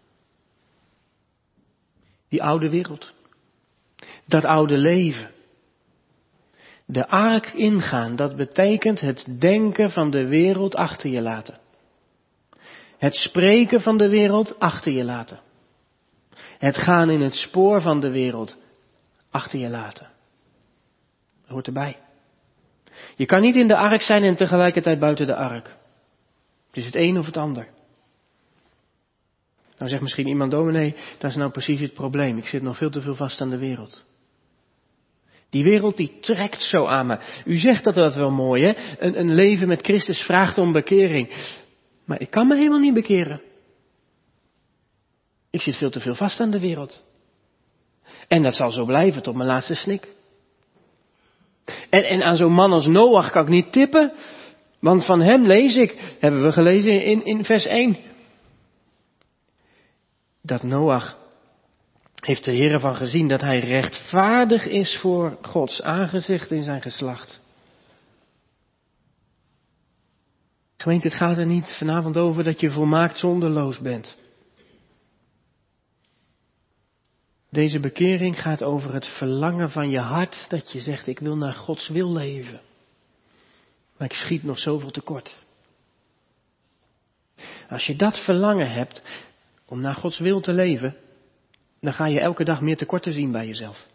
Die oude wereld. Dat oude leven. De ark ingaan, dat betekent het denken van de wereld achter je laten. Het spreken van de wereld achter je laten. Het gaan in het spoor van de wereld achter je laten. Dat hoort erbij. Je kan niet in de ark zijn en tegelijkertijd buiten de ark. Het is het een of het ander. Nou zegt misschien iemand, dominee, dat is nou precies het probleem. Ik zit nog veel te veel vast aan de wereld. Die wereld die trekt zo aan me. U zegt dat dat wel mooi, hè? Een, een leven met Christus vraagt om bekering. Maar ik kan me helemaal niet bekeren. Ik zit veel te veel vast aan de wereld. En dat zal zo blijven tot mijn laatste snik. En, en aan zo'n man als Noach kan ik niet tippen. Want van hem lees ik, hebben we gelezen in, in vers één. Dat Noach heeft de Heer ervan gezien dat hij rechtvaardig is voor Gods aangezicht in zijn geslacht. Gemeente, het gaat er niet vanavond over dat je volmaakt zonderloos bent. Deze bekering gaat over het verlangen van je hart dat je zegt, ik wil naar Gods wil leven. Maar ik schiet nog zoveel tekort. Als je dat verlangen hebt om naar Gods wil te leven, dan ga je elke dag meer tekorten zien bij jezelf.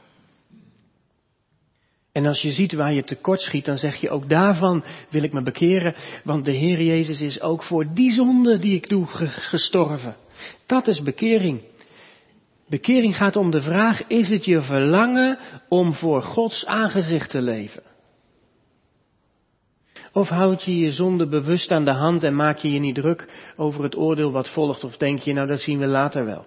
En als je ziet waar je tekort schiet, dan zeg je ook daarvan wil ik me bekeren, want de Heer Jezus is ook voor die zonde die ik doe gestorven. Dat is bekering. Bekering gaat om de vraag, is het je verlangen om voor Gods aangezicht te leven? Of houd je je zonde bewust aan de hand en maak je je niet druk over het oordeel wat volgt? Of denk je, nou dat zien we later wel.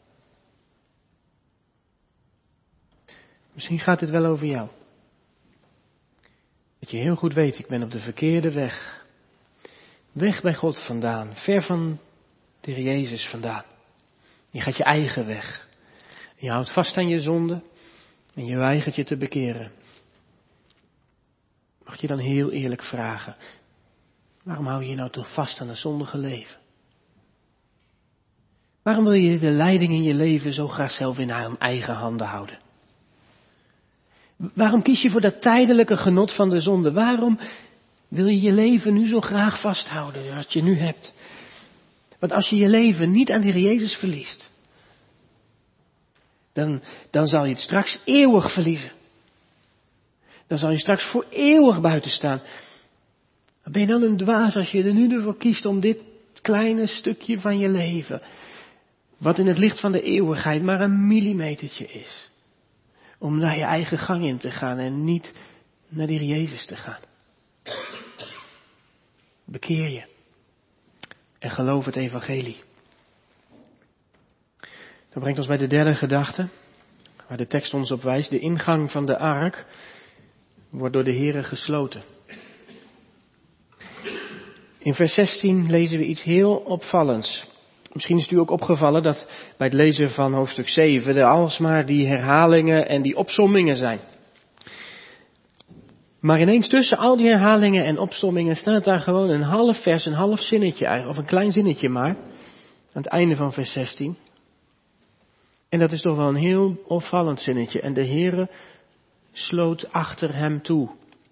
Misschien gaat het wel over jou. Dat je heel goed weet, ik ben op de verkeerde weg. Weg bij God vandaan, ver van de Heer Jezus vandaan. Je gaat je eigen weg. Je houdt vast aan je zonde en je weigert je te bekeren. Mag je dan heel eerlijk vragen, waarom hou je je nou toch vast aan het zondige leven? Waarom wil je de leiding in je leven zo graag zelf in eigen handen houden? Waarom kies je voor dat tijdelijke genot van de zonde? Waarom wil je je leven nu zo graag vasthouden, wat je nu hebt? Want als je je leven niet aan de Heer Jezus verliest, dan, dan zal je het straks eeuwig verliezen. Dan zal je straks voor eeuwig buiten staan. Ben je dan een dwaas als je er nu ervoor kiest om dit kleine stukje van je leven, wat in het licht van de eeuwigheid maar een millimetertje is, om naar je eigen gang in te gaan en niet naar de Heer Jezus te gaan. Bekeer je en geloof het evangelie. Dat brengt ons bij de derde gedachte, waar de tekst ons op wijst. De ingang van de ark wordt door de Heere gesloten. In vers zestien lezen we iets heel opvallends. Misschien is het u ook opgevallen dat bij het lezen van hoofdstuk zeven er alsmaar die herhalingen en die opsommingen zijn. Maar ineens tussen al die herhalingen en opsommingen staat daar gewoon een half vers, een half zinnetje, of een klein zinnetje maar, aan het einde van vers zestien. En dat is toch wel een heel opvallend zinnetje. En de Heere sloot achter hem toe.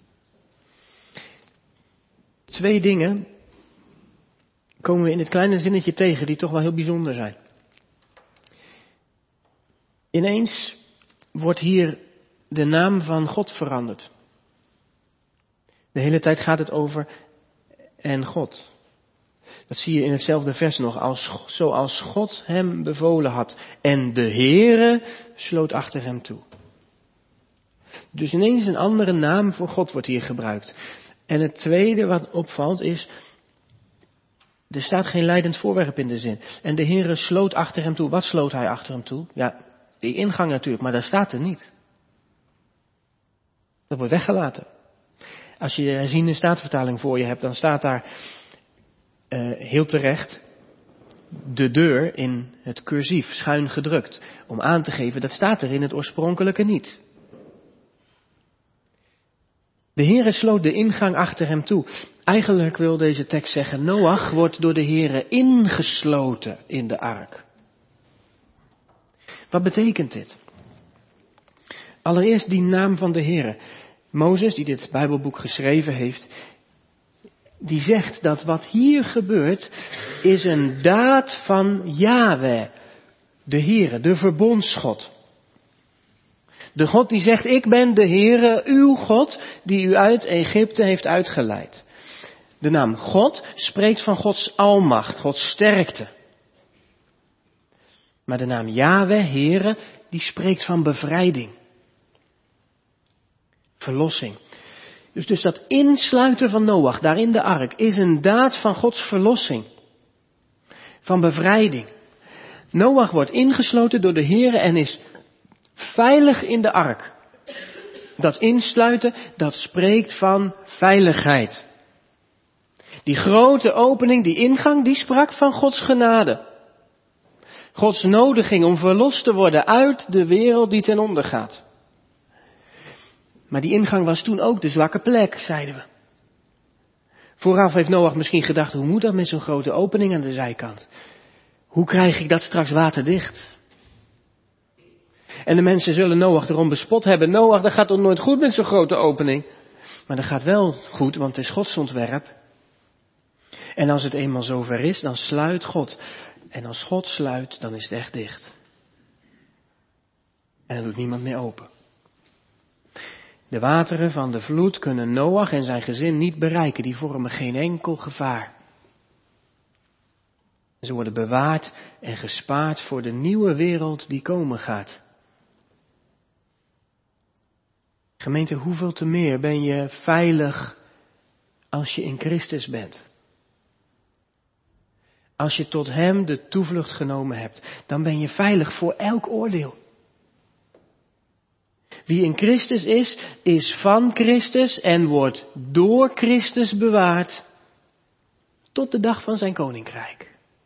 Twee dingen komen we in dit kleine zinnetje tegen die toch wel heel bijzonder zijn. Ineens wordt hier de naam van God veranderd. De hele tijd gaat het over en God. Dat zie je in hetzelfde vers nog, als, zoals God hem bevolen had. En de Heere sloot achter hem toe. Dus ineens een andere naam voor God wordt hier gebruikt. En het tweede wat opvalt is, er staat geen leidend voorwerp in de zin. En de Heere sloot achter hem toe. Wat sloot hij achter hem toe? Ja, die ingang natuurlijk, maar daar staat er niet. Dat wordt weggelaten. Als je de herziende staatvertaling voor je hebt, dan staat daar uh, heel terecht de deur in het cursief schuin gedrukt. Om aan te geven, dat staat er in het oorspronkelijke niet. De Heere sloot de ingang achter hem toe. Eigenlijk wil deze tekst zeggen, Noach wordt door de Heere ingesloten in de ark. Wat betekent dit? Allereerst die naam van de Heere. Mozes, die dit Bijbelboek geschreven heeft, die zegt dat wat hier gebeurt is een daad van Yahweh, de Heere, de verbondsgod. De God die zegt, ik ben de Heere, uw God, die u uit Egypte heeft uitgeleid. De naam God spreekt van Gods almacht, Gods sterkte. Maar de naam Yahweh, Heere, die spreekt van bevrijding. verlossing. Dus, dus dat insluiten van Noach daar in de ark is een daad van Gods verlossing. Van bevrijding. Noach wordt ingesloten door de Heere en is veilig in de ark. Dat insluiten, dat spreekt van veiligheid. Die grote opening, die ingang, die sprak van Gods genade. Gods nodiging om verlost te worden uit de wereld die ten onder gaat. Maar die ingang was toen ook de zwakke plek, zeiden we. Vooraf heeft Noach misschien gedacht, hoe moet dat met zo'n grote opening aan de zijkant? Hoe krijg ik dat straks waterdicht? En de mensen zullen Noach erom bespot hebben. Noach, dat gaat toch nooit goed met zo'n grote opening? Maar dat gaat wel goed, want het is Gods ontwerp. En als het eenmaal zover is, dan sluit God. En als God sluit, dan is het echt dicht. En dan doet niemand meer open. De wateren van de vloed kunnen Noach en zijn gezin niet bereiken. Die vormen geen enkel gevaar. Ze worden bewaard en gespaard voor de nieuwe wereld die komen gaat. Gemeente, hoeveel te meer ben je veilig als je in Christus bent? Als je tot Hem de toevlucht genomen hebt, dan ben je veilig voor elk oordeel. Wie in Christus is, is van Christus en wordt door Christus bewaard tot de dag van zijn koninkrijk.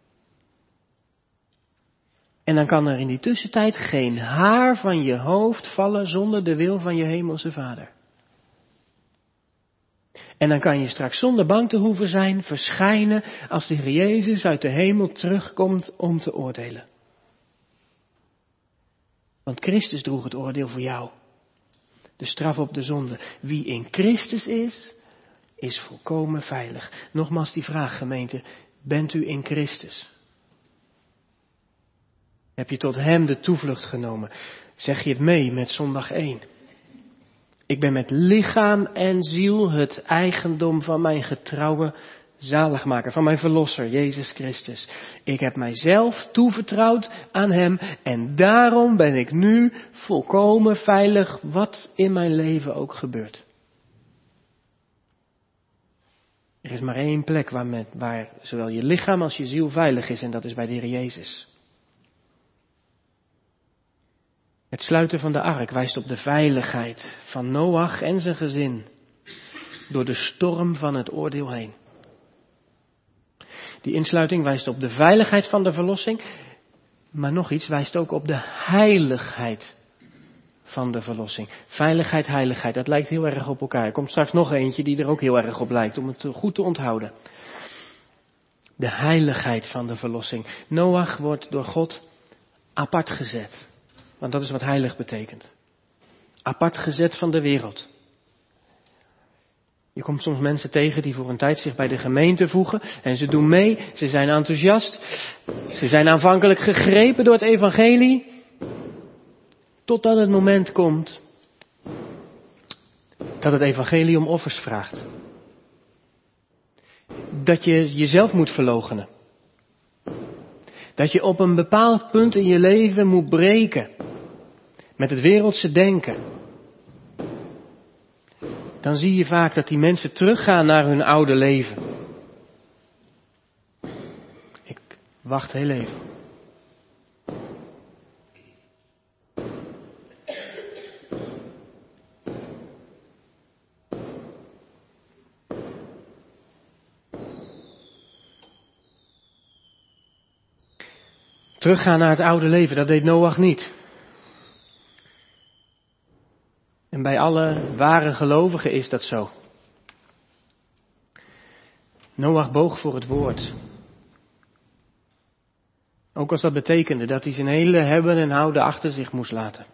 En dan kan er in die tussentijd geen haar van je hoofd vallen zonder de wil van je hemelse Vader. En dan kan je straks zonder bang te hoeven zijn verschijnen als de Heer Jezus uit de hemel terugkomt om te oordelen. Want Christus droeg het oordeel voor jou. De straf op de zonde. Wie in Christus is, is volkomen veilig. Nogmaals die vraag, gemeente, bent u in Christus? Heb je tot Hem de toevlucht genomen? Zeg je het mee met zondag één? Ik ben met lichaam en ziel het eigendom van mijn getrouwe zaligmaker, van mijn verlosser, Jezus Christus. Ik heb mijzelf toevertrouwd aan Hem en daarom ben ik nu volkomen veilig wat in mijn leven ook gebeurt. Er is maar één plek waar, met, waar zowel je lichaam als je ziel veilig is en dat is bij de Heer Jezus. Het sluiten van de ark wijst op de veiligheid van Noach en zijn gezin door de storm van het oordeel heen. Die insluiting wijst op de veiligheid van de verlossing, maar nog iets wijst ook op de heiligheid van de verlossing. Veiligheid, heiligheid, dat lijkt heel erg op elkaar. Er komt straks nog eentje die er ook heel erg op lijkt, om het goed te onthouden. De heiligheid van de verlossing. Noach wordt door God apart gezet. Want dat is wat heilig betekent. Apart gezet van de wereld. Je komt soms mensen tegen die voor een tijd zich bij de gemeente voegen. En ze doen mee, ze zijn enthousiast. Ze zijn aanvankelijk gegrepen door het evangelie. Totdat het moment komt dat het evangelie om offers vraagt. Dat je jezelf moet verloochenen. Dat je op een bepaald punt in je leven moet breken. Met het wereldse denken. Dan zie je vaak dat die mensen teruggaan naar hun oude leven. Ik wacht heel even. Teruggaan naar het oude leven, dat deed Noach niet. En bij alle ware gelovigen is dat zo. Noach boog voor het woord. Ook als dat betekende dat hij zijn hele hebben en houden achter zich moest laten.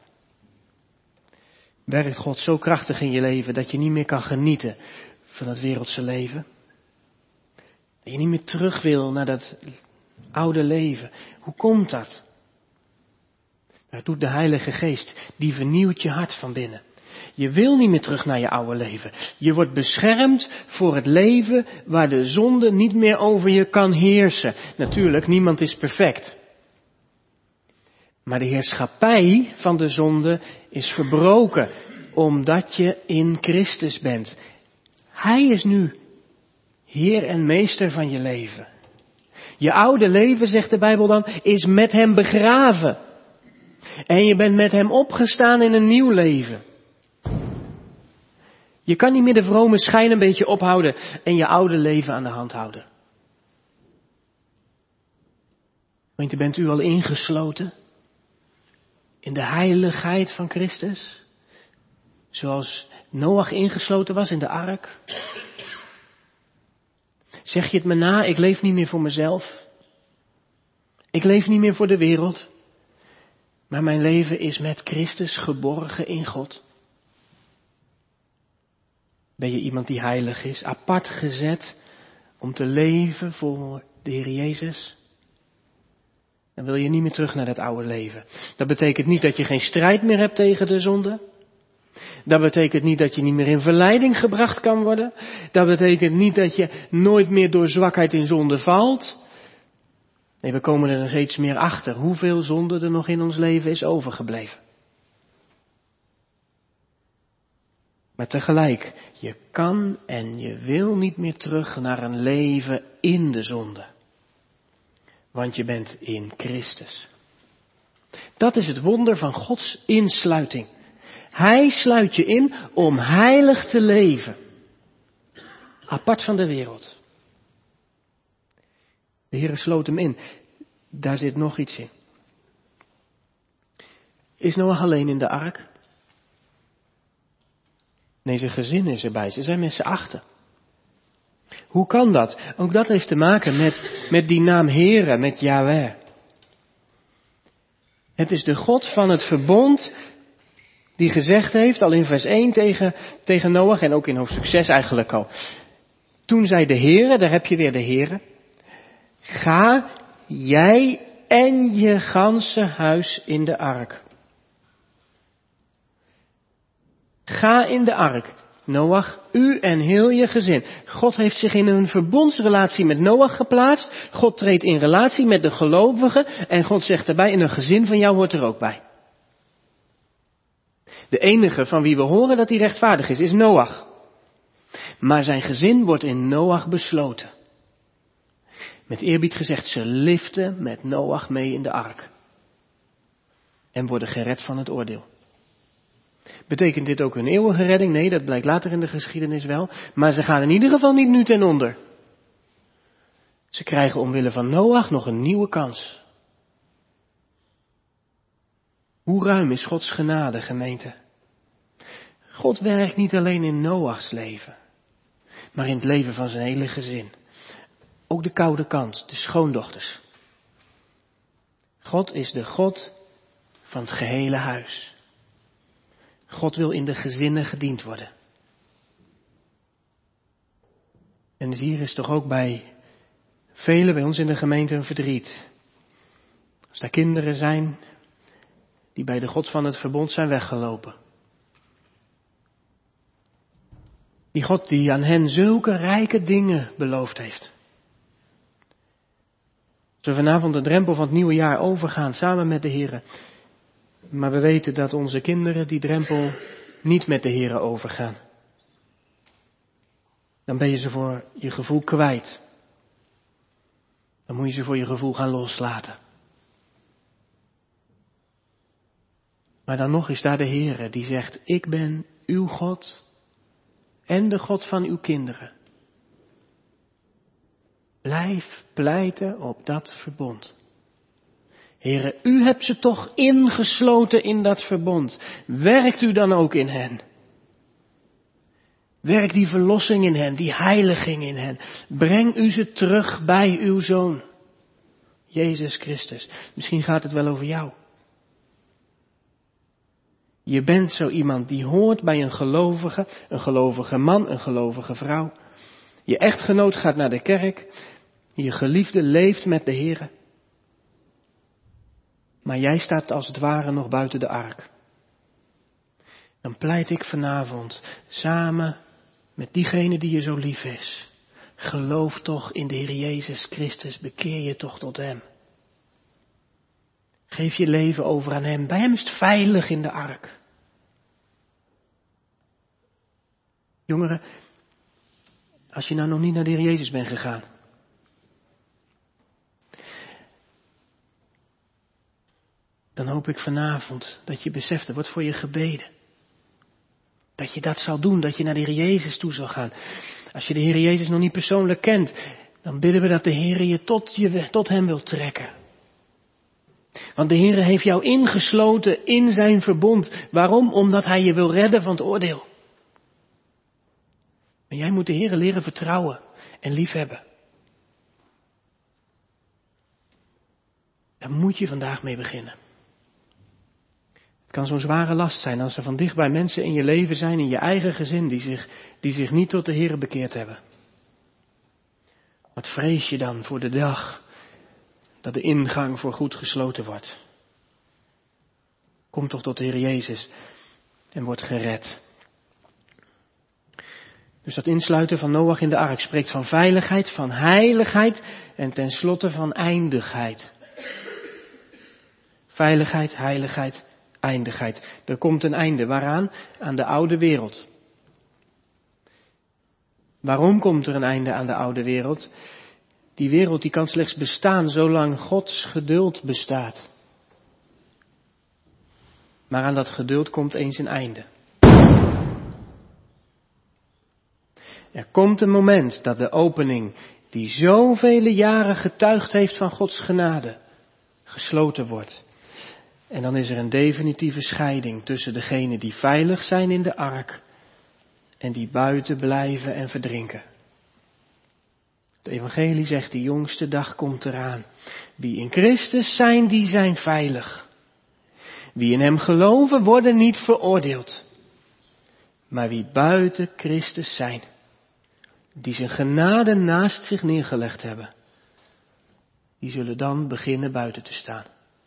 Werkt God zo krachtig in je leven dat je niet meer kan genieten van het wereldse leven? Dat je niet meer terug wil naar dat oude leven. Hoe komt dat? Dat doet de Heilige Geest. Die vernieuwt je hart van binnen. Je wil niet meer terug naar je oude leven. Je wordt beschermd voor het leven waar de zonde niet meer over je kan heersen. Natuurlijk, niemand is perfect. Maar de heerschappij van de zonde is verbroken. omdat je in Christus bent. Hij is nu Heer en Meester van je leven. Je oude leven, zegt de Bijbel dan, is met hem begraven. En je bent met hem opgestaan in een nieuw leven. Je kan niet meer de vrome schijn een beetje ophouden en je oude leven aan de hand houden. Gemeente, bent u al ingesloten in de heiligheid van Christus? Zoals Noach ingesloten was in de ark? Zeg je het me na, ik leef niet meer voor mezelf. Ik leef niet meer voor de wereld. Maar mijn leven is met Christus geborgen in God. Ben je iemand die heilig is, apart gezet om te leven voor de Heer Jezus? Dan wil je niet meer terug naar dat oude leven. Dat betekent niet dat je geen strijd meer hebt tegen de zonde. Dat betekent niet dat je niet meer in verleiding gebracht kan worden. Dat betekent niet dat je nooit meer door zwakheid in zonde valt. Nee, we komen er nog steeds meer achter hoeveel zonde er nog in ons leven is overgebleven. Maar tegelijk, je kan en je wil niet meer terug naar een leven in de zonde. Want je bent in Christus. Dat is het wonder van Gods insluiting. Hij sluit je in om heilig te leven. Apart van de wereld. De Heer sloot hem in. Daar zit nog iets in. Is Noach alleen in de ark? Nee, zijn gezin is erbij. Ze zijn met z'n achten. Hoe kan dat? Ook dat heeft te maken met, met die naam Heere, met Yahweh. Het is de God van het verbond die gezegd heeft, al in vers één tegen, tegen Noach en ook in hoofdstuk zes eigenlijk al. Toen zei de Heere, daar heb je weer de Heere, ga jij en je ganse huis in de ark. Ga in de ark. Noach, u en heel je gezin. God heeft zich in een verbondsrelatie met Noach geplaatst. God treedt in relatie met de gelovigen. En God zegt erbij, en een gezin van jou hoort er ook bij. De enige van wie we horen dat hij rechtvaardig is, is Noach. Maar zijn gezin wordt in Noach besloten. Met eerbied gezegd, ze liften met Noach mee in de ark. En worden gered van het oordeel. Betekent dit ook een eeuwige redding? Nee, dat blijkt later in de geschiedenis wel. Maar ze gaan in ieder geval niet nu ten onder. Ze krijgen omwille van Noach nog een nieuwe kans. Hoe ruim is Gods genade, gemeente? God werkt niet alleen in Noachs leven, maar in het leven van zijn hele gezin. Ook de koude kant, de schoondochters. God is de God van het gehele huis. God wil in de gezinnen gediend worden. En hier is toch ook bij velen bij ons in de gemeente een verdriet. Als er kinderen zijn die bij de God van het verbond zijn weggelopen. Die God die aan hen zulke rijke dingen beloofd heeft. Als we vanavond de drempel van het nieuwe jaar overgaan samen met de Heer. Maar we weten dat onze kinderen die drempel niet met de Heer overgaan. Dan ben je ze voor je gevoel kwijt. Dan moet je ze voor je gevoel gaan loslaten. Maar dan nog is daar de Heer die zegt, ik ben uw God en de God van uw kinderen. Blijf pleiten op dat verbond. Heere, u hebt ze toch ingesloten in dat verbond. Werkt u dan ook in hen. Werk die verlossing in hen, die heiliging in hen. Breng u ze terug bij uw Zoon, Jezus Christus. Misschien gaat het wel over jou. Je bent zo iemand die hoort bij een gelovige, een gelovige man, een gelovige vrouw. Je echtgenoot gaat naar de kerk. Je geliefde leeft met de Heere. Maar jij staat als het ware nog buiten de ark. Dan pleit ik vanavond samen met diegene die je zo lief is. Geloof toch in de Heer Jezus Christus, bekeer je toch tot Hem. Geef je leven over aan Hem, bij Hem is het veilig in de ark. Jongeren, als je nou nog niet naar de Heer Jezus bent gegaan. Dan hoop ik vanavond dat je beseft, er wordt voor je gebeden. Dat je dat zal doen, dat je naar de Heer Jezus toe zal gaan. Als je de Heer Jezus nog niet persoonlijk kent, dan bidden we dat de Heer je tot, je tot hem wil trekken. Want de Heer heeft jou ingesloten in zijn verbond. Waarom? Omdat hij je wil redden van het oordeel. En jij moet de Heer leren vertrouwen en liefhebben. Daar moet je vandaag mee beginnen. Het kan zo'n zware last zijn als er van dichtbij mensen in je leven zijn, in je eigen gezin, die zich, die zich niet tot de Heer bekeerd hebben. Wat vrees je dan voor de dag dat de ingang voor goed gesloten wordt? Kom toch tot de Heer Jezus en word gered. Dus dat insluiten van Noach in de ark spreekt van veiligheid, van heiligheid en tenslotte van eindigheid. Veiligheid, heiligheid, eindigheid. Er komt een einde. Waaraan? Aan de oude wereld. Waarom komt er een einde aan de oude wereld? Die wereld die kan slechts bestaan zolang Gods geduld bestaat. Maar aan dat geduld komt eens een einde. Er komt een moment dat de opening die zoveel jaren getuigd heeft van Gods genade gesloten wordt. En dan is er een definitieve scheiding tussen degenen die veilig zijn in de ark en die buiten blijven en verdrinken. Het evangelie zegt, die jongste dag komt eraan. Wie in Christus zijn, die zijn veilig. Wie in hem geloven, worden niet veroordeeld. Maar wie buiten Christus zijn, die zijn genade naast zich neergelegd hebben, die zullen dan beginnen buiten te staan.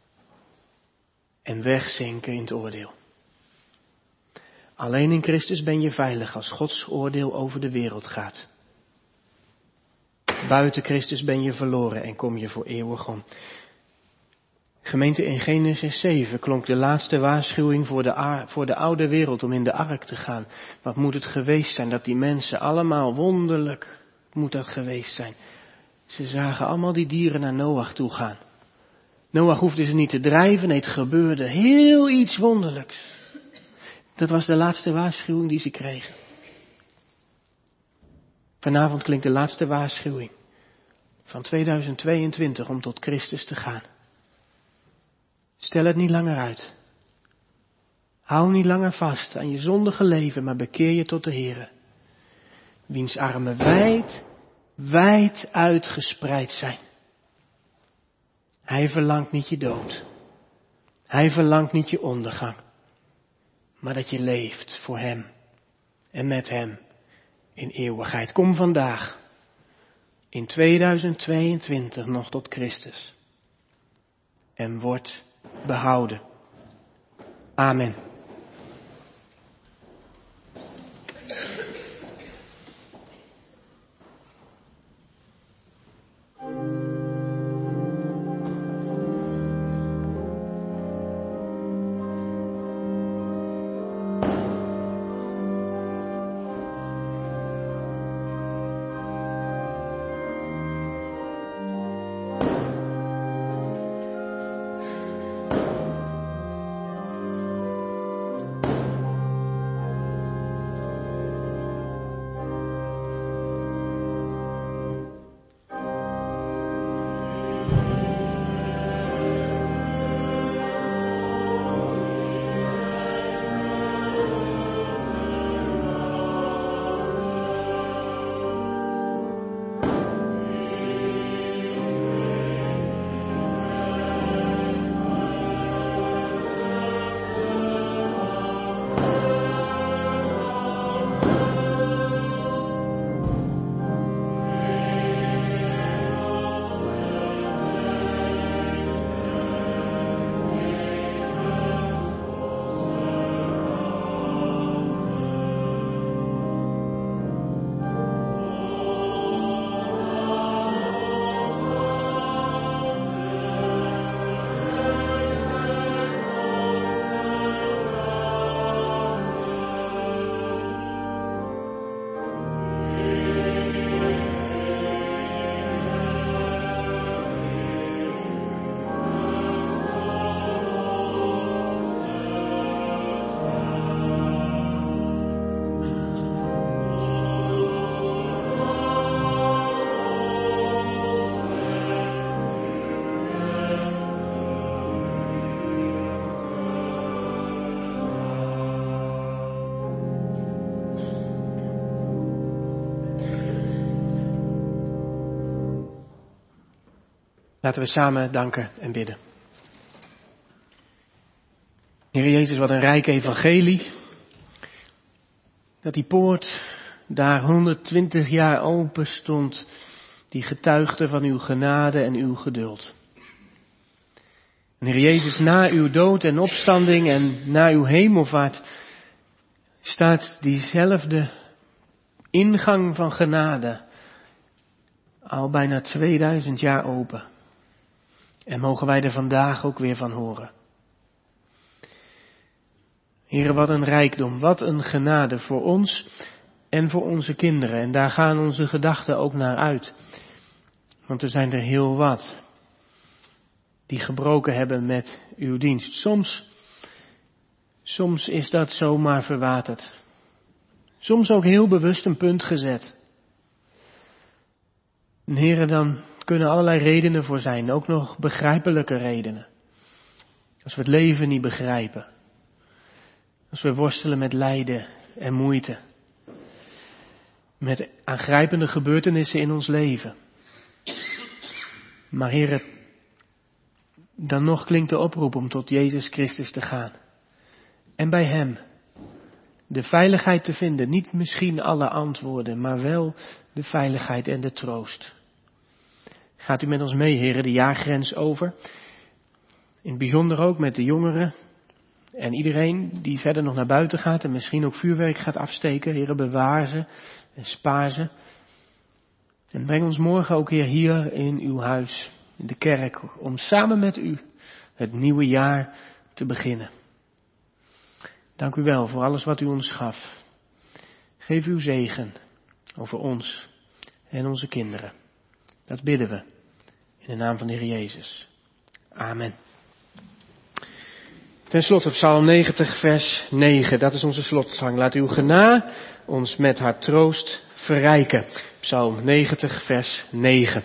En wegzinken in het oordeel. Alleen in Christus ben je veilig als Gods oordeel over de wereld gaat. Buiten Christus ben je verloren en kom je voor eeuwig om. Gemeente, in Genesis zeven klonk de laatste waarschuwing voor de, voor de oude wereld om in de ark te gaan. Wat moet het geweest zijn dat die mensen allemaal wonderlijk moet dat geweest zijn. Ze zagen allemaal die dieren naar Noach toe gaan. Noach hoefde ze niet te drijven, nee, het gebeurde heel iets wonderlijks. Dat was de laatste waarschuwing die ze kregen. Vanavond klinkt de laatste waarschuwing van tweeduizend tweeëntwintig om tot Christus te gaan. Stel het niet langer uit. Hou niet langer vast aan je zondige leven, maar bekeer je tot de Heere. Wiens armen wijd, wijd uitgespreid zijn. Hij verlangt niet je dood. Hij verlangt niet je ondergang. Maar dat je leeft voor hem en met hem in eeuwigheid. Kom vandaag in tweeduizend tweeëntwintig nog tot Christus. En word behouden. Amen. Laten we samen danken en bidden. Heer Jezus, wat een rijk evangelie. Dat die poort daar honderdtwintig jaar open stond, die getuigde van uw genade en uw geduld. En Heer Jezus, na uw dood en opstanding en na uw hemelvaart staat diezelfde ingang van genade al bijna tweeduizend jaar open. En mogen wij er vandaag ook weer van horen. Heer, wat een rijkdom, wat een genade voor ons en voor onze kinderen. En daar gaan onze gedachten ook naar uit. Want er zijn er heel wat die gebroken hebben met uw dienst. Soms, soms is dat zomaar verwaterd. Soms ook heel bewust een punt gezet. En Heere, dan kunnen allerlei redenen voor zijn, ook nog begrijpelijke redenen. Als we het leven niet begrijpen. Als we worstelen met lijden en moeite. Met aangrijpende gebeurtenissen in ons leven. Maar Heere, dan nog klinkt de oproep om tot Jezus Christus te gaan. En bij Hem de veiligheid te vinden. Niet misschien alle antwoorden, maar wel de veiligheid en de troost. Gaat u met ons mee, Heere, de jaargrens over. In het bijzonder ook met de jongeren. En iedereen die verder nog naar buiten gaat en misschien ook vuurwerk gaat afsteken. Heere, bewaar ze en spaar ze. En breng ons morgen ook weer hier in uw huis, in de kerk, om samen met u het nieuwe jaar te beginnen. Dank u wel voor alles wat u ons gaf. Geef uw zegen over ons en onze kinderen. Dat bidden we in de naam van de Heer Jezus. Amen. Ten slotte Psalm negentig vers negen, dat is onze slotzang. Laat uw genade ons met haar troost verrijken. Psalm negentig vers negen.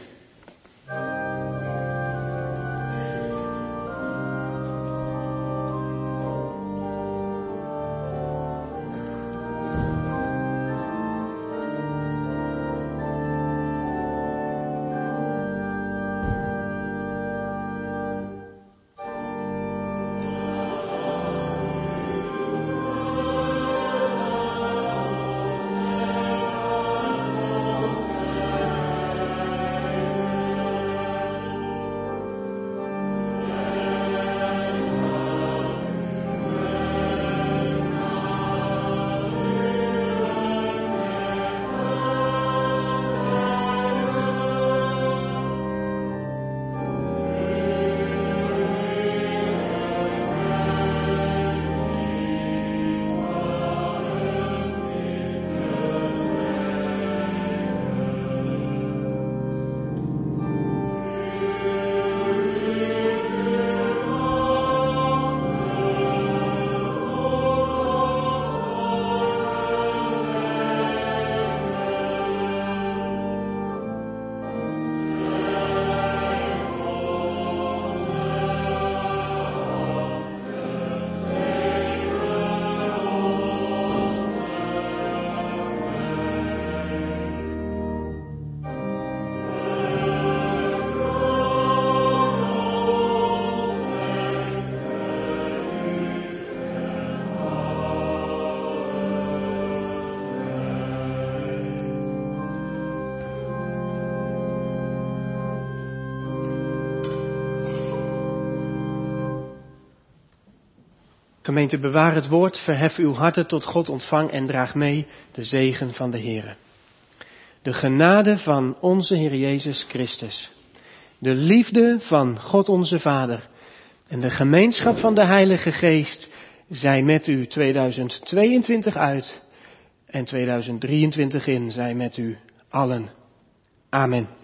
Gemeente, bewaar het woord, verhef uw harten tot God, ontvang en draag mee de zegen van de Heere. De genade van onze Heer Jezus Christus, de liefde van God onze Vader en de gemeenschap van de Heilige Geest zij met u tweeduizend tweeëntwintig uit en tweeduizend drieëntwintig in, zij met u allen. Amen.